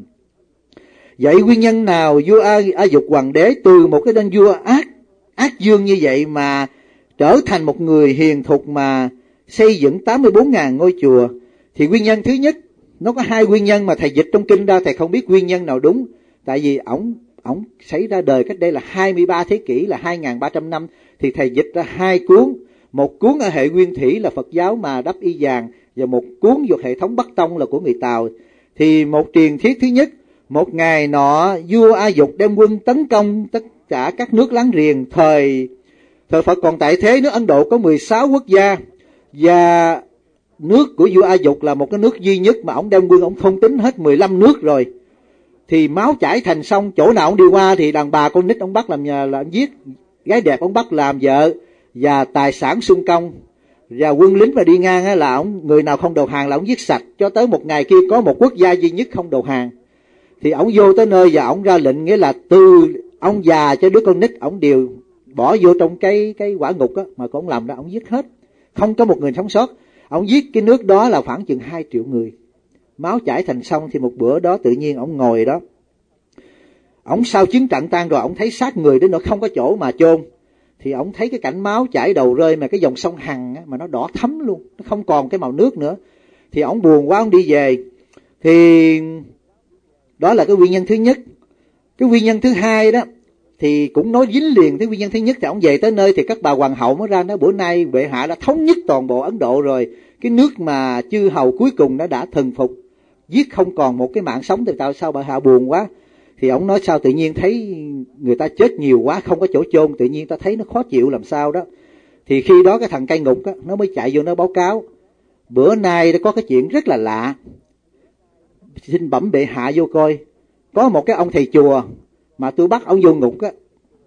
Vậy nguyên nhân nào vua A Dục hoàng đế từ một cái tên vua ác dương như vậy mà trở thành một người hiền thục mà xây dựng 84.000 ngôi chùa? Thì nguyên nhân thứ nhất, nó có 2 nguyên nhân mà thầy dịch trong kinh ra, thầy không biết nguyên nhân nào đúng. Tại vì ổng xảy ra đời cách đây là 23 thế kỷ, là 2.300 năm. Thì thầy dịch ra 2 cuốn. Một cuốn ở hệ Nguyên Thủy là Phật giáo mà Đắp Y Vàng, và một cuốn thuộc hệ thống Bắc Tông là của người Tàu. Thì một truyền thuyết thứ nhất, một ngày nọ vua A Dục đem quân tấn công tất cả các nước láng giềng. Thời Phật còn tại thế, nước Ấn Độ có 16 quốc gia, và nước của vua A Dục là một cái nước duy nhất mà ông đem quân ông không tính hết 15 nước rồi. Thì máu chảy thành sông, chỗ nào ông đi qua thì đàn bà con nít ông bắt làm nhà là ông giết, gái đẹp ông bắt làm vợ, và tài sản xung công, và quân lính mà đi ngang là người nào không đầu hàng là ông giết sạch. Cho tới một ngày kia có một quốc gia duy nhất không đầu hàng, thì ông vô tới nơi và ông ra lệnh, nghĩa là từ ông già cho đứa con nít ông đều bỏ vô trong cái quả ngục á, mà ông làm ra ông giết hết, không có một người sống sót. Ông giết cái nước đó là khoảng chừng 2 triệu người, máu chảy thành sông. Thì một bữa đó tự nhiên ông ngồi đó, ông sau chiến trận tan rồi, ông thấy xác người đến nỗi không có chỗ mà chôn. Thì ông thấy cái cảnh máu chảy đầu rơi, mà cái dòng sông Hằng á, mà nó đỏ thắm luôn, nó không còn cái màu nước nữa. Thì ông buồn quá, ông đi về. Thì đó là cái nguyên nhân thứ nhất. Cái nguyên nhân thứ hai đó thì cũng nói dính liền tới nguyên nhân thứ nhất. Thì ông về tới nơi thì các bà hoàng hậu mới ra nói bữa nay bệ hạ đã thống nhất toàn bộ Ấn Độ rồi, cái nước mà chư hầu cuối cùng nó đã thần phục, giết không còn một cái mạng sống. Thì tại sao bệ hạ buồn quá? Thì ông nói sao tự nhiên thấy người ta chết nhiều quá, không có chỗ chôn, tự nhiên ta thấy nó khó chịu làm sao đó. Thì khi đó cái thằng cai ngục á, nó mới chạy vô nó báo cáo bữa nay đã có cái chuyện rất là lạ, xin bẩm bệ hạ vô coi. Có một cái ông thầy chùa mà tôi bắt ông vô ngục á,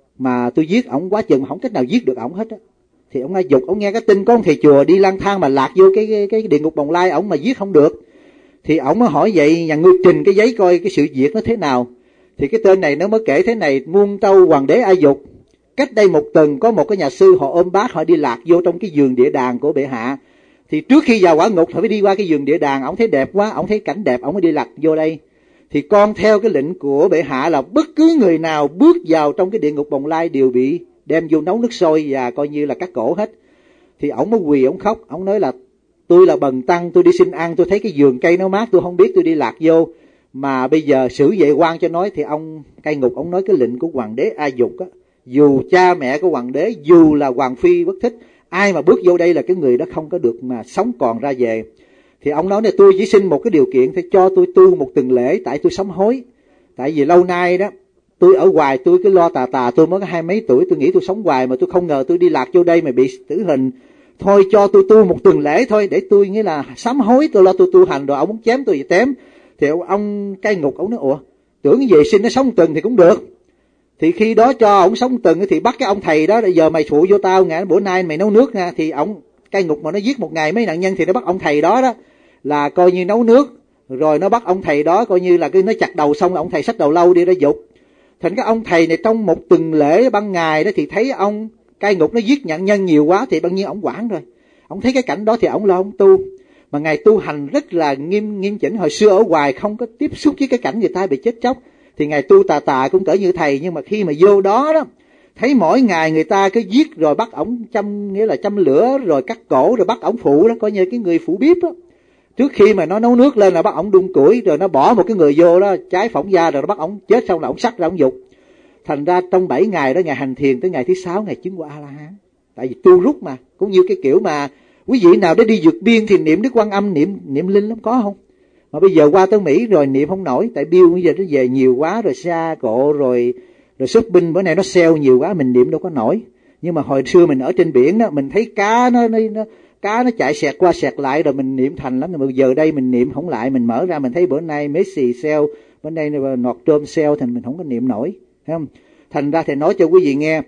mà tôi giết ổng quá chừng, không cách nào giết được ổng hết á. Thì ông A Dục ông nghe cái tin có ông thầy chùa đi lang thang mà lạc vô cái địa ngục bồng lai, ổng mà giết không được. Thì ổng mới hỏi vậy nhà ngươi trình cái giấy coi cái sự việc nó thế nào. Thì cái tên này nó mới kể thế này: Muôn Tâu hoàng đế A Dục, cách đây một tuần có một cái nhà sư họ ôm bát, họ đi lạc vô trong cái vườn địa đàng của bệ hạ. Thì trước khi vào quả ngục họ phải đi qua cái vườn địa đàng, ổng thấy đẹp quá, ổng thấy cảnh đẹp, ổng mới đi lạc vô đây. Thì con theo cái lệnh của bệ hạ là bất cứ người nào bước vào trong cái địa ngục bồng lai đều bị đem vô nấu nước sôi và coi như là cắt cổ hết. Thì ổng mới quỳ ổng khóc, ổng nói là tôi là bần tăng, tôi đi xin ăn, tôi thấy cái vườn cây nó mát, tôi không biết tôi đi lạc vô, mà bây giờ xử vệ quan cho nói. Thì ông cai ngục ông nói cái lệnh của hoàng đế A Dục á, dù cha mẹ của hoàng đế, dù là hoàng phi bất thích, ai mà bước vô đây là cái người đó không có được mà sống còn ra về. Thì ông nói này, tôi chỉ xin một cái điều kiện, phải cho tôi tu một tuần lễ, tại tôi sám hối. Tại vì lâu nay đó tôi ở hoài, tôi cứ lo tà, tôi mới có 20 mấy tuổi, tôi nghĩ tôi sống hoài mà tôi không ngờ tôi đi lạc vô đây mà bị tử hình. Thôi cho tôi tu một tuần lễ thôi, để tôi nghĩa là sám hối, tôi lo tôi tu hành. Rồi ông muốn chém tôi thì chém. Thì ông cai ngục ông nói ủa, tưởng về xin nó sống tuần thì cũng được. Thì khi đó cho ông sống tuần thì bắt cái ông thầy đó, giờ mày phụ vô tao nghe, bữa nay mày nấu nước nha. Thì ông cai ngục mà nó giết một ngày mấy nạn nhân thì nó bắt ông thầy đó đó là coi như nấu nước, rồi nó bắt ông thầy đó coi như là cái nó chặt đầu xong là ông thầy xách đầu lâu đi ra dục. Thành cái ông thầy này trong một tuần lễ ban ngày đó thì thấy ông cai ngục nó giết nạn nhân nhiều quá, thì bao nhiêu ông quản rồi. Ông thấy cái cảnh đó thì ông lo ông tu, mà ngày tu hành rất là nghiêm chỉnh. Hồi xưa ở hoài không có tiếp xúc với cái cảnh người ta bị chết chóc, thì ngày tu tà cũng cỡ như thầy. Nhưng mà khi mà vô đó đó, thấy mỗi ngày người ta cứ giết rồi bắt ổng châm, nghĩa là châm lửa rồi cắt cổ rồi bắt ổng phụ đó, coi như cái người phụ bếp đó. Trước khi mà nó nấu nước lên là bắt ổng đun củi, rồi nó bỏ một cái người vô đó cháy phỏng da, rồi nó bắt ổng chết xong là ổng xắt ra ổng dục. Thành ra trong 7 ngày đó, ngày hành thiền tới ngày thứ 6 ngày chứng quả A-la-hán. Tại vì tu rút mà, cũng như cái kiểu mà quý vị nào để đi vượt biên thì niệm Đức Quan Âm, niệm Linh lắm, có không? Mà bây giờ qua tới Mỹ rồi niệm không nổi, tại bill bây giờ nó về nhiều quá rồi, xa cộ rồi shopping bữa nay nó sale nhiều quá, mình niệm đâu có nổi. Nhưng mà hồi xưa mình ở trên biển đó, mình thấy cá nó chạy xẹt qua xẹt lại rồi mình niệm thành lắm. Mà giờ đây mình niệm không lại, mình mở ra mình thấy bữa nay Messi sale, bữa nay nọt trôm sale, thành mình không có niệm nổi, thấy không? Thành ra thầy nói cho quý vị nghe,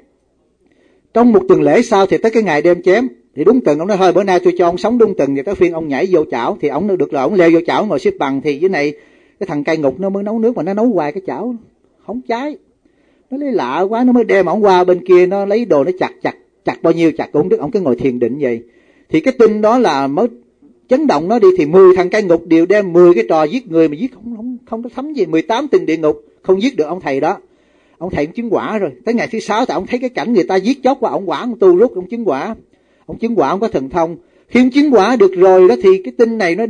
trong một tuần lễ sau thì tới cái ngày đem chém thì đúng tuần ông nói thôi bữa nay tôi cho ông sống đúng tuần, thì tới phiên ông nhảy vô chảo thì ông được là ông leo vô chảo ngồi xếp bằng, thì dưới này cái thằng cai ngục nó mới nấu nước mà nó nấu hoài cái chảo không cháy. Nó lấy lạ quá, nó mới đem ổng qua bên kia, nó lấy đồ nó chặt bao nhiêu chặt cũng được, ổng cứ ngồi thiền định vậy. Thì cái tin đó là mới chấn động nó đi, thì 10 thằng cai ngục đều đem 10 cái trò giết người mà giết không có thấm gì, 18 tình địa ngục không giết được ông thầy đó. Ông thầy cũng chứng quả rồi. Tới ngày thứ 6 thì ông thấy cái cảnh người ta giết chóc và ông quả, ông tu rút, ông chứng quả. Ông chứng quả, ông có thần thông. Khi ông chứng quả được rồi đó thì cái tin này nó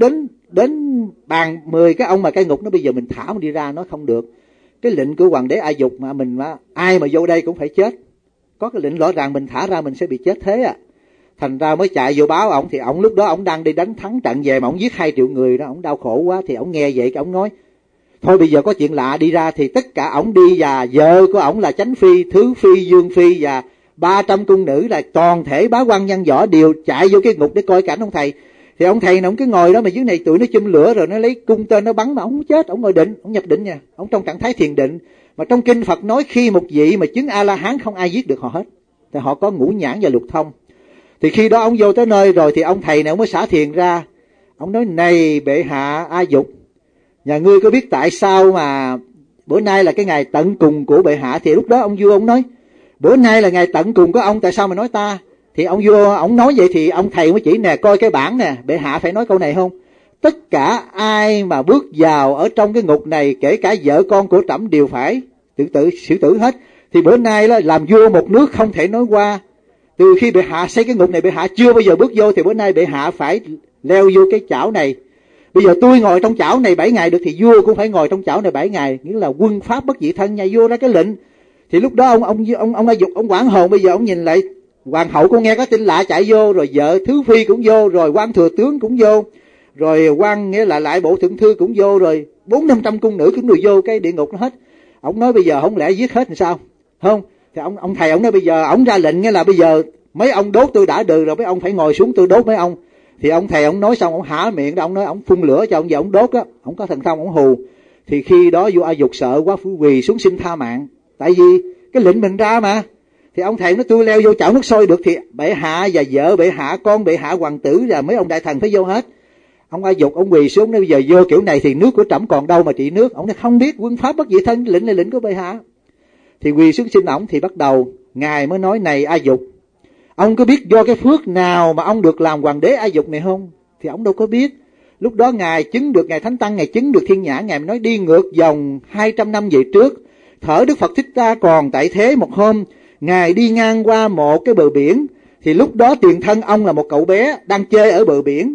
đến bàn 10 cái ông mà cai ngục, nó bây giờ mình thả ông đi ra, nó không được. Cái lệnh của hoàng đế A Dục mà mình ai mà vô đây cũng phải chết. Có cái lệnh rõ ràng mình thả ra mình sẽ bị chết thế à. Thành ra mới chạy vô báo ổng, thì ổng lúc đó ổng đang đi đánh thắng trận về mà ổng giết 2 triệu người đó, ổng đau khổ quá. Thì ổng nghe vậy cái ổng nói thôi bây giờ có chuyện lạ đi ra. Thì tất cả ổng đi và vợ của ổng là Chánh Phi, Thứ Phi, Dương Phi và 300 cung nữ là toàn thể bá quan văn võ đều chạy vô cái ngục để coi cảnh ông thầy. Thì ông thầy này ông cứ ngồi đó mà dưới này tụi nó châm lửa rồi nó lấy cung tên nó bắn mà ông không chết, ông ngồi định, ông nhập định nha, ông trong trạng thái thiền định. Mà trong kinh Phật nói khi một vị mà chứng A-la-hán không ai giết được họ hết, thì họ có ngũ nhãn và lục thông. Thì khi đó ông vô tới nơi rồi thì ông thầy này ông mới xả thiền ra. Ông nói này bệ hạ A Dục, nhà ngươi có biết tại sao mà bữa nay là cái ngày tận cùng của bệ hạ? Thì lúc đó ông vua ông nói bữa nay là ngày tận cùng của ông, tại sao mà nói ta? Thì ông vua ông nói vậy thì ông thầy mới chỉ nè, coi cái bảng nè, bệ hạ phải nói câu này không? Tất cả ai mà bước vào ở trong cái ngục này, kể cả vợ con của trẫm đều phải xử tử hết. Thì bữa nay là làm vua một nước không thể nói qua. Từ khi bệ hạ xây cái ngục này, bệ hạ chưa bao giờ bước vô, thì bữa nay bệ hạ phải leo vô cái chảo này. Bây giờ tôi ngồi trong chảo này 7 ngày được, thì vua cũng phải ngồi trong chảo này 7 ngày, nghĩa là quân pháp bất dị thân, nhà vua ra cái lệnh. Thì lúc đó ông A Dục ông hoảng hồn. Bây giờ ông nhìn lại hoàng hậu cũng nghe có tin lạ chạy vô, rồi vợ Thứ Phi cũng vô, rồi quan thừa tướng cũng vô, rồi quan nghĩa là lại bộ thượng thư cũng vô, rồi 400-500 cung nữ cũng đều vô cái địa ngục nó hết. Ông nói bây giờ không lẽ giết hết thì sao? Không. Thì ông thầy ông nói bây giờ ông ra lệnh nghĩa là bây giờ mấy ông đốt tôi đã được rồi, mấy ông phải ngồi xuống tôi đốt mấy ông. Thì ông thầy ông nói xong ông há miệng đó, ông nói ông phun lửa cho ông, giờ ông đốt á, ông có thần thông ông hù. Thì khi đó vua A Dục sợ quá, quỳ xuống xin tha mạng, tại vì cái lệnh mình ra mà. Thì ông thầy nói tôi leo vô chảo nước sôi được, thì bệ hạ và vợ bệ hạ, con bệ hạ, hoàng tử và mấy ông đại thần phải vô hết. Ông A Dục ông quỳ xuống nói bây giờ vô kiểu này thì nước của trẫm còn đâu mà trị nước. Ông nói không biết, quân pháp bất dị thân, lệnh này lệnh của bệ hạ. Thì quỳ xuống xin ổng. Thì bắt đầu ngài mới nói này A Dục, ông có biết do cái phước nào mà ông được làm hoàng đế A Dục này không? Thì ông đâu có biết. Lúc đó ngài chứng được, ngài Thánh Tăng ngài chứng được thiên nhãn, ngài nói đi ngược dòng 200 năm về trước, thở Đức Phật Thích Ca còn tại thế một hôm, ngài đi ngang qua một cái bờ biển. Thì lúc đó tiền thân ông là một cậu bé đang chơi ở bờ biển,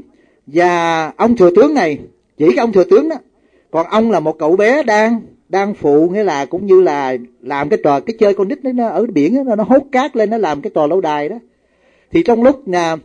và ông thừa tướng này chỉ cái ông thừa tướng đó, còn ông là một cậu bé đang phụ, nghĩa là cũng như là làm cái trò cái chơi con nít nó ở biển đó, nó hốt cát lên nó làm cái trò lâu đài đó. Thì trong lúc nè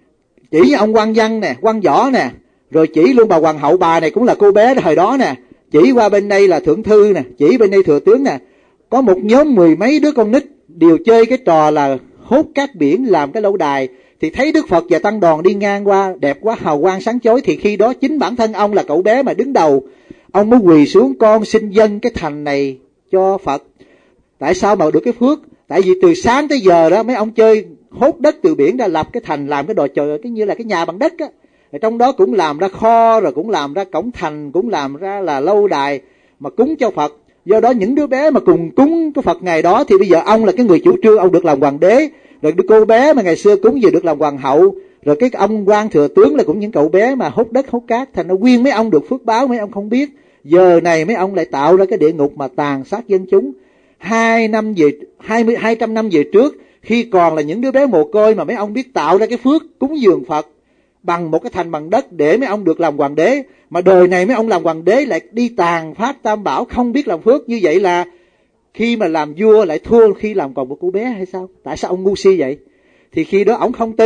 chỉ ông quan văn nè, quan võ nè, rồi chỉ luôn bà hoàng hậu, bà này cũng là cô bé thời đó nè, chỉ qua bên đây là thượng thư nè, chỉ bên đây thừa tướng nè, có một nhóm 10 mấy đứa con nít đều chơi cái trò là hốt cát biển làm cái lâu đài. Thì thấy Đức Phật và tăng đoàn đi ngang qua đẹp quá, hào quang sáng chói. Thì khi đó chính bản thân ông là cậu bé mà đứng đầu, ông mới quỳ xuống, con xin dâng cái thành này cho Phật. Tại sao mà được cái phước? Tại vì từ sáng tới giờ đó mấy ông chơi hốt đất từ biển ra lập cái thành, làm cái đồ chơi cái như là cái nhà bằng đất á. Ở trong đó cũng làm ra kho, rồi cũng làm ra cổng thành, cũng làm ra là lâu đài mà cúng cho Phật. Do đó những đứa bé mà cùng cúng cái Phật ngày đó, thì bây giờ ông là cái người chủ trương, ông được làm hoàng đế. Rồi cô bé mà ngày xưa cúng giờ được làm hoàng hậu. Rồi cái ông quan thừa tướng là cũng những cậu bé mà hốt đất hốt cát. Thành ra nguyên mấy ông được phước báo, mấy ông không biết. Giờ này mấy ông lại tạo ra cái địa ngục mà tàn sát dân chúng. 200 năm về trước, khi còn là những đứa bé mồ côi mà mấy ông biết tạo ra cái phước cúng dường Phật bằng một cái thành bằng đất để mấy ông được làm hoàng đế. Mà đời này mấy ông làm hoàng đế lại đi tàn phát tam bảo, không biết làm phước. Như vậy là khi mà làm vua lại thua khi làm còn một cô bé hay sao? Tại sao ông ngu si vậy? Thì khi đó ông không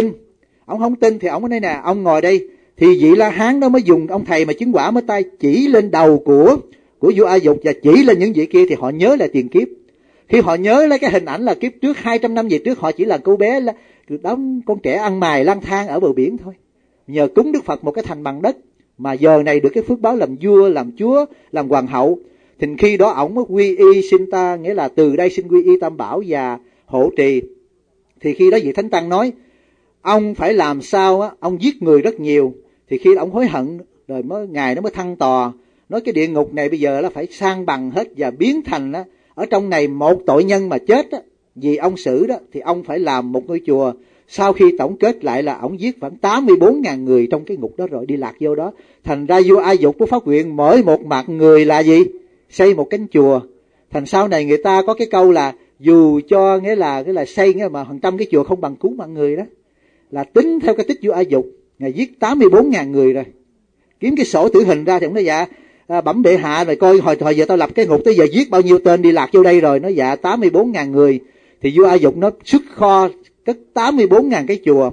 tin thì ông nói nè, ông ngồi đây. Thì vị La Hán đó mới dùng ông thầy mà chứng quả mới tay chỉ lên đầu của vua A Dục và chỉ lên những vị kia, thì họ nhớ lại tiền kiếp. Khi họ nhớ lấy cái hình ảnh là kiếp trước 200 năm về trước họ chỉ là cô bé đóng con trẻ ăn mày lang thang ở bờ biển thôi, nhờ cúng Đức Phật một cái thành bằng đất mà giờ này được cái phước báo làm vua, làm chúa, làm hoàng hậu. Thì khi đó ổng mới quy y sinh ta, nghĩa là từ đây xin quy y Tam Bảo và hộ trì. Thì khi đó vị Thánh Tăng nói ông phải làm sao á, ông giết người rất nhiều. Thì khi ông hối hận rồi ngài nó mới thăng tòa, nói cái địa ngục này bây giờ là phải san bằng hết và biến thành á, ở trong này một tội nhân mà chết á, vì ông xử đó thì ông phải làm một ngôi chùa. Sau khi tổng kết lại là ông giết khoảng 84.000 người trong cái ngục đó rồi đi lạc vô đó. Thành ra vua A Dục có phát nguyện mỗi một mạng người là gì? Xây một cánh chùa. Thành sau này người ta có cái câu là dù cho nghĩa là xây nghĩa mà hàng trăm cái chùa không bằng cứu mạng người đó. Là tính theo cái tích vua A Dục, ngài giết 84.000 người rồi. Kiếm cái sổ tử hình ra thì ông nói dạ bẩm bệ hạ rồi coi hồi giờ tao lập cái ngục tới giờ giết bao nhiêu tên đi lạc vô đây rồi. Nó dạ 84.000 người. Thì vua A Dục nó xuất kho cất 84.000 cái chùa.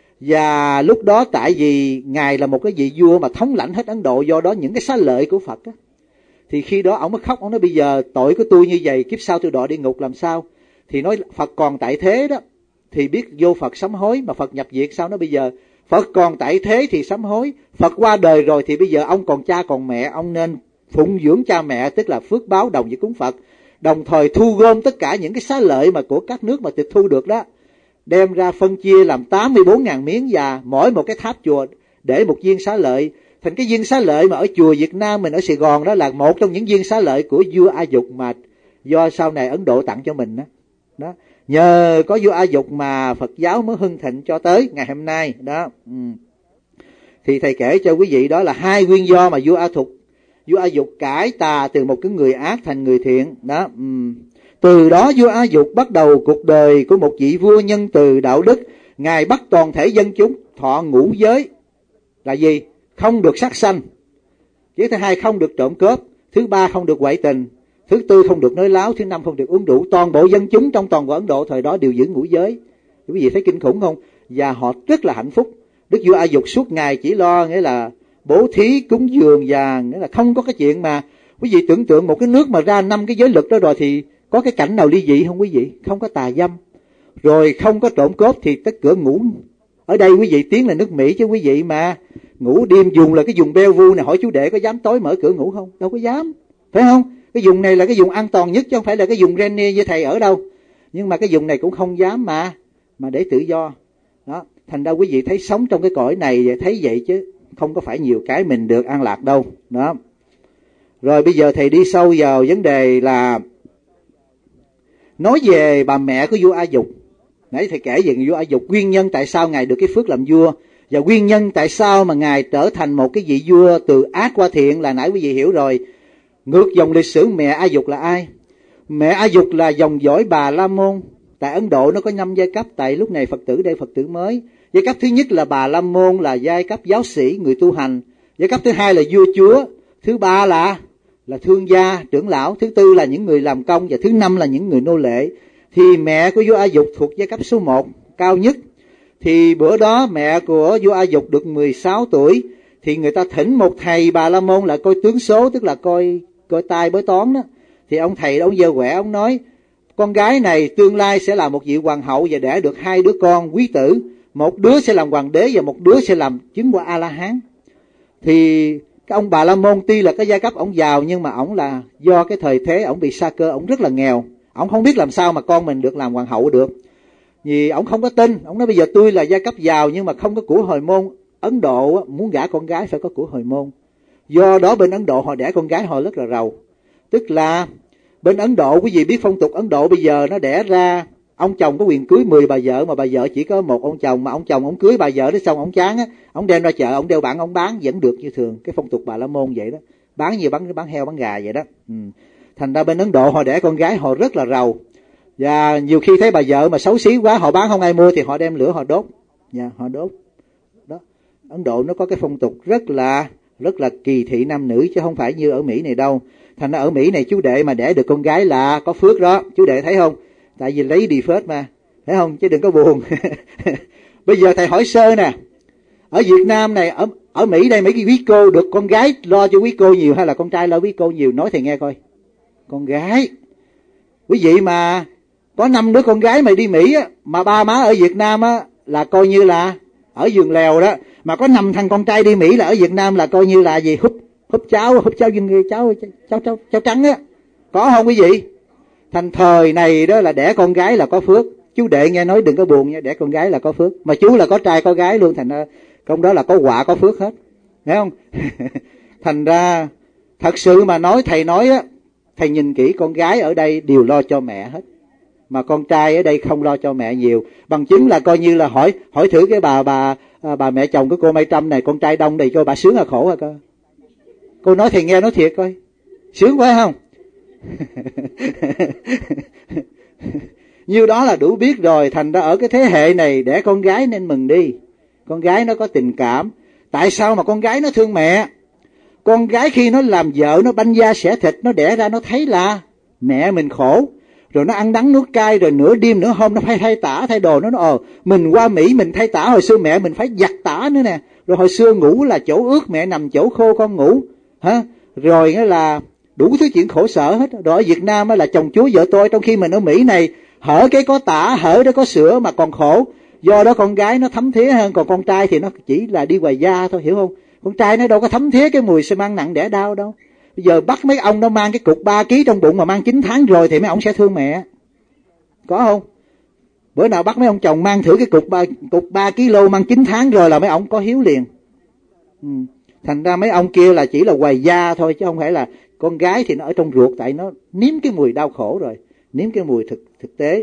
Và lúc đó tại vì ngài là một cái vị vua mà thống lãnh hết Ấn Độ, do đó những cái xá lợi của Phật á, thì khi đó ông mới khóc, ông nói bây giờ tội của tôi như vậy, kiếp sau tôi đọa địa ngục làm sao? Thì nói Phật còn tại thế đó thì biết vô Phật sám hối, mà Phật nhập diệt sao? Nó bây giờ Phật còn tại thế thì sám hối, Phật qua đời rồi thì bây giờ ông còn cha còn mẹ, ông nên phụng dưỡng cha mẹ, tức là phước báo đồng với cúng Phật, đồng thời thu gom tất cả những cái xá lợi mà của các nước mà tịch thu được đó, đem ra phân chia làm 84.000 miếng, và mỗi một cái tháp chùa để một viên xá lợi. Thành cái viên xá lợi mà ở chùa Việt Nam mình ở Sài Gòn đó là một trong những viên xá lợi của vua A Dục mà do sau này Ấn Độ tặng cho mình đó. Đó. Nhờ có vua A Dục mà Phật giáo mới hưng thịnh cho tới ngày hôm nay đó. Thì thầy kể cho quý vị đó là hai nguyên do mà vua A Dục cải tà từ một cái người ác thành người thiện đó. Từ đó vua A Dục bắt đầu cuộc đời của một vị vua nhân từ đạo đức. Ngài bắt toàn thể dân chúng thọ ngũ giới là gì? Không được sát sanh. Với thứ hai không được trộm cướp, thứ ba không được ngoại tình, thứ tư không được nói láo, thứ năm không được uống rượu. Toàn bộ dân chúng trong toàn bộ Ấn Độ thời đó đều giữ ngũ giới. Quý vị thấy kinh khủng không? Và họ rất là hạnh phúc. Đức vua A Dục suốt ngày chỉ lo nghĩa là bố thí cúng dường, và nghĩa là không có cái chuyện mà quý vị tưởng tượng một cái nước mà ra 5 cái giới luật đó rồi thì có cái cảnh nào ly dị không quý vị? Không có tà dâm, rồi không có trộm cướp, thì tất cửa ngủ. Ở đây quý vị tiếng là nước Mỹ chứ quý vị mà ngủ đêm dùng là cái vùng Bellevue này, hỏi chú Đệ có dám tối mở cửa ngủ không? Đâu có dám, phải không? Cái vùng này là cái vùng an toàn nhất chứ không phải là cái vùng Rainier như thầy ở đâu. Nhưng mà cái vùng này cũng không dám mà để tự do. Đó, thành ra quý vị thấy sống trong cái cõi này thấy vậy chứ không có phải nhiều cái mình được an lạc đâu. Đó. Rồi bây giờ thầy đi sâu vào vấn đề là nói về bà mẹ của vua A Dục. Nãy thầy kể về vua A Dục, nguyên nhân tại sao ngài được cái phước làm vua, và nguyên nhân tại sao mà ngài trở thành một cái vị vua từ ác qua thiện là nãy quý vị hiểu rồi. Ngược dòng lịch sử mẹ A Dục là ai? Mẹ A Dục là dòng dõi Bà La Môn. Tại Ấn Độ nó có 5 giai cấp, tại lúc này Phật tử đây Phật tử mới. Giai cấp thứ nhất là Bà La Môn, là giai cấp giáo sĩ, người tu hành. Giai cấp thứ hai là vua chúa. Thứ ba là thương gia, trưởng lão. Thứ tư là những người làm công, và thứ năm là những người nô lệ. Thì mẹ của vua A Dục thuộc giai cấp số 1, cao nhất. Thì bữa đó mẹ của vua A Dục được 16 tuổi. Thì người ta thỉnh một thầy Bà La Môn là coi tướng số, tức là coi tai bói toán đó. Thì ông thầy đó, ông giơ quẻ, ông nói con gái này tương lai sẽ là một vị hoàng hậu và đẻ được 2 đứa con quý tử. Một đứa sẽ làm hoàng đế và một đứa sẽ làm chứng quả A-la-hán. Thì cái ông Bà La Môn tuy là cái giai cấp ông giàu, nhưng mà ông là do cái thời thế ông bị sa cơ, ông rất là nghèo. Ông không biết làm sao mà con mình được làm hoàng hậu được. Vì ông không có tin, ông nói bây giờ tôi là giai cấp giàu nhưng mà không có của hồi môn. Ấn Độ muốn gả con gái phải có của hồi môn. Do đó bên Ấn Độ họ đẻ con gái họ rất là giàu. Tức là bên Ấn Độ, quý vị biết phong tục Ấn Độ bây giờ nó đẻ ra ông chồng có quyền cưới 10 bà vợ, mà bà vợ chỉ có một ông chồng, mà ông chồng ông cưới bà vợ đó xong ông chán á, ông đem ra chợ ông đeo bảng ông bán vẫn được như thường. Cái phong tục Bà La Môn vậy đó, bán như bán heo bán gà vậy đó. Thành ra bên Ấn Độ họ đẻ con gái họ rất là giàu. Và nhiều khi thấy bà vợ mà xấu xí quá họ bán không ai mua thì họ đem lửa họ đốt. Họ đốt. Đó. Ấn Độ nó có cái phong tục rất là kỳ thị nam nữ chứ không phải như ở Mỹ này đâu. Thành ra ở Mỹ này chú Đệ mà đẻ được con gái là có phước đó, chú Đệ thấy không? Tại vì lấy đi phết mà, thấy không? Chứ đừng có buồn. Bây giờ thầy hỏi sơ nè, ở Việt Nam này, ở Mỹ đây mấy cái quý cô được con gái lo cho quý cô nhiều hay là con trai lo quý cô nhiều? Nói thầy nghe coi. Con gái. Quý vị mà có 5 đứa con gái mà đi Mỹ á, mà ba má ở Việt Nam á là coi như là ở giường lèo đó, mà có 5 thằng con trai đi Mỹ là ở Việt Nam là coi như là gì? Húp cháo cháo trắng á. Có không quý vị? Thành thời này đó là đẻ con gái là có phước. Chú Đệ nghe nói đừng có buồn nha, đẻ con gái là có phước. Mà chú là có trai có gái luôn, thành ra trong đó là có quả có phước hết. Nghe không? Thành ra thật sự mà nói, thầy nói á, thầy nhìn kỹ con gái ở đây đều lo cho mẹ hết, mà con trai ở đây không lo cho mẹ nhiều. Bằng chứng là coi như là hỏi thử cái bà mẹ chồng của cô Mai Trâm này, con trai đông này, coi bà sướng hay khổ hả coi. Cô nói thầy nghe nói thiệt coi, sướng quá không? Như đó là đủ biết rồi. Thành ra ở cái thế hệ này đẻ con gái nên mừng đi. Con gái nó có tình cảm. Tại sao mà con gái nó thương mẹ? Con gái khi nó làm vợ, nó banh da xẻ thịt, nó đẻ ra nó thấy là mẹ mình khổ, rồi nó ăn đắng nuốt cay, rồi nửa đêm nửa hôm nó phải thay tả thay đồ. Nó mình qua Mỹ mình thay tả, hồi xưa mẹ mình phải giặt tả nữa nè, rồi hồi xưa ngủ là chỗ ướt mẹ nằm chỗ khô con ngủ hả, rồi nghĩa là đủ thứ chuyện khổ sở hết. Rồi ở Việt Nam là chồng chúa vợ tôi, trong khi mình ở Mỹ này hở cái có tả, hở đó có sữa mà còn khổ. Do đó con gái nó thấm thía hơn, còn con trai thì nó chỉ là đi ngoài da thôi, hiểu không? Con trai nó đâu có thấm thía cái mùi xi măng nặng đẻ đau đâu. Bây giờ bắt mấy ông nó mang cái cục 3 kg trong bụng mà mang 9 tháng rồi thì mấy ông sẽ thương mẹ. Có không? Bữa nào bắt mấy ông chồng mang thử cái cục 3 kg mang 9 tháng rồi là mấy ông có hiếu liền. Thành ra mấy ông kia là chỉ là ngoài da thôi, chứ không phải là con gái thì nó ở trong ruột, tại nó nếm cái mùi đau khổ rồi, nếm cái mùi thực tế.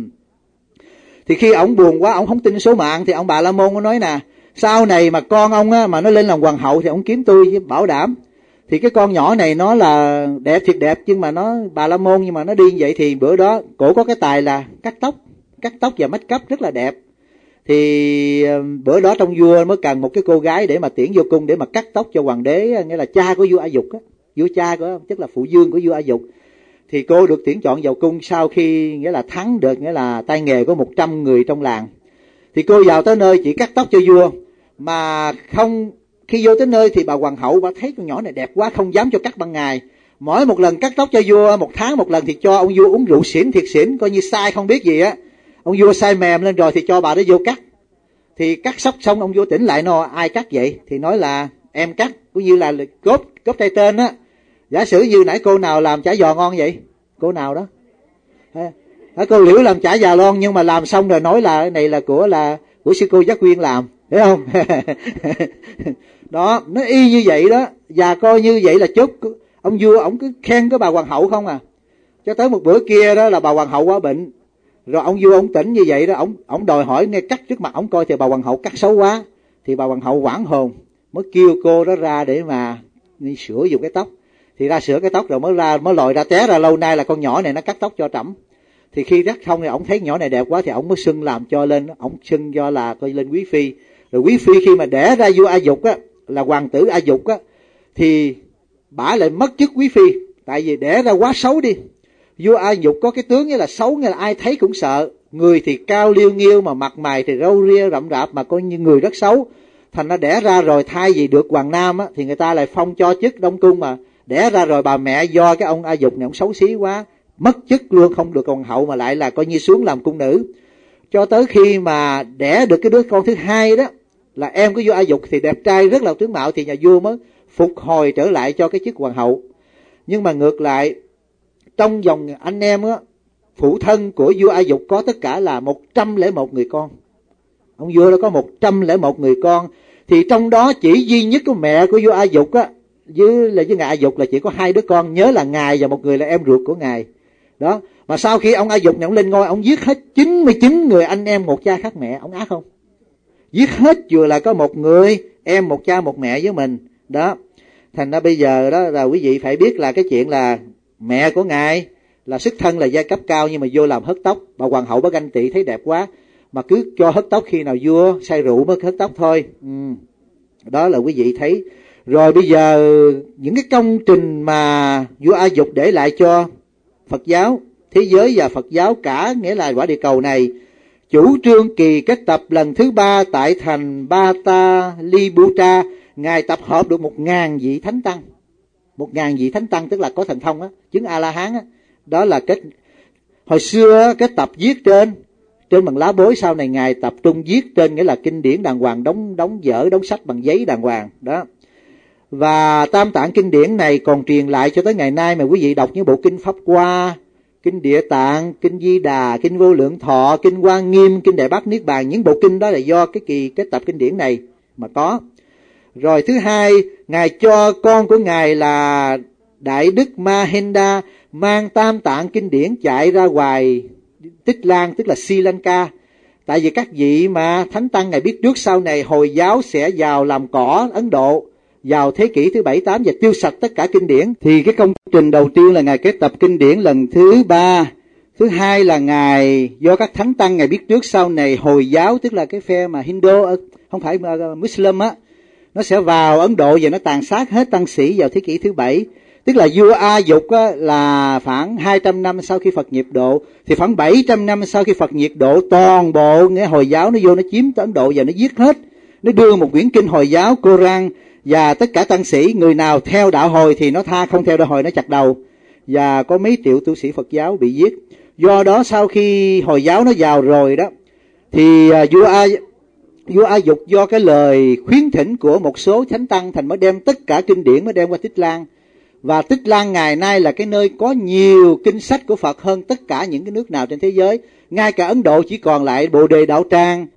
Thì khi ông buồn quá, ông không tin số mạng, thì ông Bà La Môn có nói nè, sau này mà con ông á, mà nó lên làm hoàng hậu thì ông kiếm tôi với bảo đảm. Thì cái con nhỏ này nó là đẹp thiệt đẹp, nhưng mà nó Bà La Môn, nhưng mà nó đi như vậy thì bữa đó cổ có cái tài là cắt tóc và make up rất là đẹp. Thì bữa đó trong vua mới cần một cái cô gái để mà tiễn vô cung để mà cắt tóc cho hoàng đế, nghĩa là cha của vua A Dục á, vua cha của, tức là phụ dương của vua A Dục. Thì cô được tuyển chọn vào cung sau khi nghĩa là thắng được, nghĩa là tay nghề của 100 người trong làng. Thì cô vào tới nơi chỉ cắt tóc cho vua, mà không, khi vô tới nơi thì bà hoàng hậu bà thấy con nhỏ này đẹp quá, không dám cho cắt ban ngày. Mỗi một lần cắt tóc cho vua, 1 tháng một lần, thì cho ông vua uống rượu xỉn thiệt xỉn, coi như sai không biết gì á. Ông vua say mềm lên rồi thì cho bà đó vô cắt. Thì cắt sóc xong ông vua tỉnh lại, nó ai cắt vậy? Thì nói là em cắt, cũng như là cốp tay tên á. Giả sử như nãy cô nào làm chả giò ngon vậy? Cô nào đó? Cô Liễu làm chả già lon, nhưng mà làm xong rồi nói là cái này là của sư cô Giác Quyên làm, thấy không? Đó, nó y như vậy đó. Và coi như vậy là chốt. Ông vua ông cứ khen cái bà hoàng hậu không à. Cho tới một bữa kia đó là bà hoàng hậu quá bệnh, rồi ông vua ông tỉnh như vậy đó, ông đòi hỏi nghe cắt trước mặt ông coi, thì bà hoàng hậu cắt xấu quá. Thì bà hoàng hậu hoảng hồn, mới kêu cô đó ra để mà đi sửa dùng cái tóc. Thì ra sửa cái tóc rồi mới lòi ra, té ra lâu nay là con nhỏ này nó cắt tóc cho trẫm. Thì khi cắt xong thì ông thấy nhỏ này đẹp quá thì ông mới xưng làm cho lên, ông xưng do là coi lên quý phi. Rồi quý phi khi mà đẻ ra vua A Dục á, là hoàng tử A Dục á, thì bả lại mất chức quý phi, tại vì đẻ ra quá xấu đi. Vua A Dục có cái tướng như là xấu, như là ai thấy cũng sợ, người thì cao liêu nghiêu mà mặt mày thì râu ria rậm rạp, mà coi như người rất xấu. Thành nó đẻ ra rồi thay vì được hoàng nam á, thì người ta lại phong cho chức đông cung, mà đẻ ra rồi bà mẹ do cái ông A Dục này ông xấu xí quá, mất chức luôn, không được hoàng hậu mà lại là coi như xuống làm cung nữ. Cho tới khi mà đẻ được cái đứa con thứ hai đó, là em của vua A Dục thì đẹp trai rất là tướng mạo, thì nhà vua mới phục hồi trở lại cho cái chức hoàng hậu. Nhưng mà ngược lại, trong dòng anh em á, phụ thân của vua A Dục có tất cả là 101 người con. Ông vua đó có 101 người con, thì trong đó chỉ duy nhất của mẹ của vua A Dục á, với ngài A Dục là chỉ có 2 đứa con, nhớ là ngài và một người là em ruột của ngài. Đó, mà sau khi ông A Dục này ông lên ngôi, ông giết hết 99 người anh em một cha khác mẹ, ông ác không? Giết hết vừa là có một người em một cha một mẹ với mình. Đó, thành ra bây giờ đó là quý vị phải biết là cái chuyện là mẹ của ngài là xuất thân là giai cấp cao, nhưng mà vô làm hớt tóc. Bà hoàng hậu bà ganh tị thấy đẹp quá mà cứ cho hớt tóc, khi nào vua say rượu mới hớt tóc thôi. Đó là quý vị thấy. Rồi bây giờ những cái công trình mà vua A Dục để lại cho Phật giáo thế giới và Phật giáo cả, nghĩa là quả địa cầu này, chủ trương kỳ kết tập lần thứ 3 tại thành Pataliputra, Ngài tập hợp được 1.000 vị thánh tăng. 1.000 vị thánh tăng tức là có thần thông á, chứng A-la-hán á. Đó là hồi xưa kết tập viết trên bằng lá bối, sau này Ngài tập trung viết trên, nghĩa là kinh điển đàng hoàng, đóng vở, đóng sách bằng giấy đàng hoàng đó. Và tam tạng kinh điển này còn truyền lại cho tới ngày nay, mà quý vị đọc những bộ kinh Pháp Hoa, kinh Địa Tạng, kinh Di Đà, kinh Vô Lượng Thọ, kinh Hoa Nghiêm, kinh Đại Bát Niết Bàn, những bộ kinh đó là do cái kỳ kết tập kinh điển này mà có. Rồi thứ hai, Ngài cho con của Ngài là Đại Đức Mahinda mang tam tạng kinh điển chạy ra ngoài Tích Lan, tức là Sri Lanka. Tại vì các vị mà thánh tăng Ngài biết trước sau này Hồi giáo sẽ vào làm cỏ Ấn Độ vào thế kỷ thứ 7, 8 và tiêu sạch tất cả kinh điển. Thì cái công trình đầu tiên là Ngài kết tập kinh điển lần thứ 3. Thứ hai là Ngài do các thánh tăng Ngài biết trước sau này Hồi giáo, tức là cái phe mà Hindu, không phải Muslim á, nó sẽ vào Ấn Độ và nó tàn sát hết tăng sĩ vào thế kỷ thứ 7. Tức là vua A Dục á, là khoảng 200 năm sau khi Phật nhập độ, thì khoảng 700 năm sau khi Phật nhập độ, toàn bộ nghĩa Hồi giáo nó vô nó chiếm Ấn Độ và nó giết hết. Nó đưa một quyển kinh Hồi giáo Koran và tất cả tăng sĩ, người nào theo đạo Hồi thì nó tha, không theo đạo Hồi nó chặt đầu. Và có mấy triệu tu sĩ Phật giáo bị giết. Do đó sau khi Hồi giáo nó vào rồi đó, thì vua A Dục do cái lời khuyến thỉnh của một số thánh tăng thành mới đem tất cả kinh điển mới đem qua Tích Lan. Và Tích Lan ngày nay là cái nơi có nhiều kinh sách của Phật hơn tất cả những cái nước nào trên thế giới. Ngay cả Ấn Độ chỉ còn lại Bồ Đề Đạo Tràng,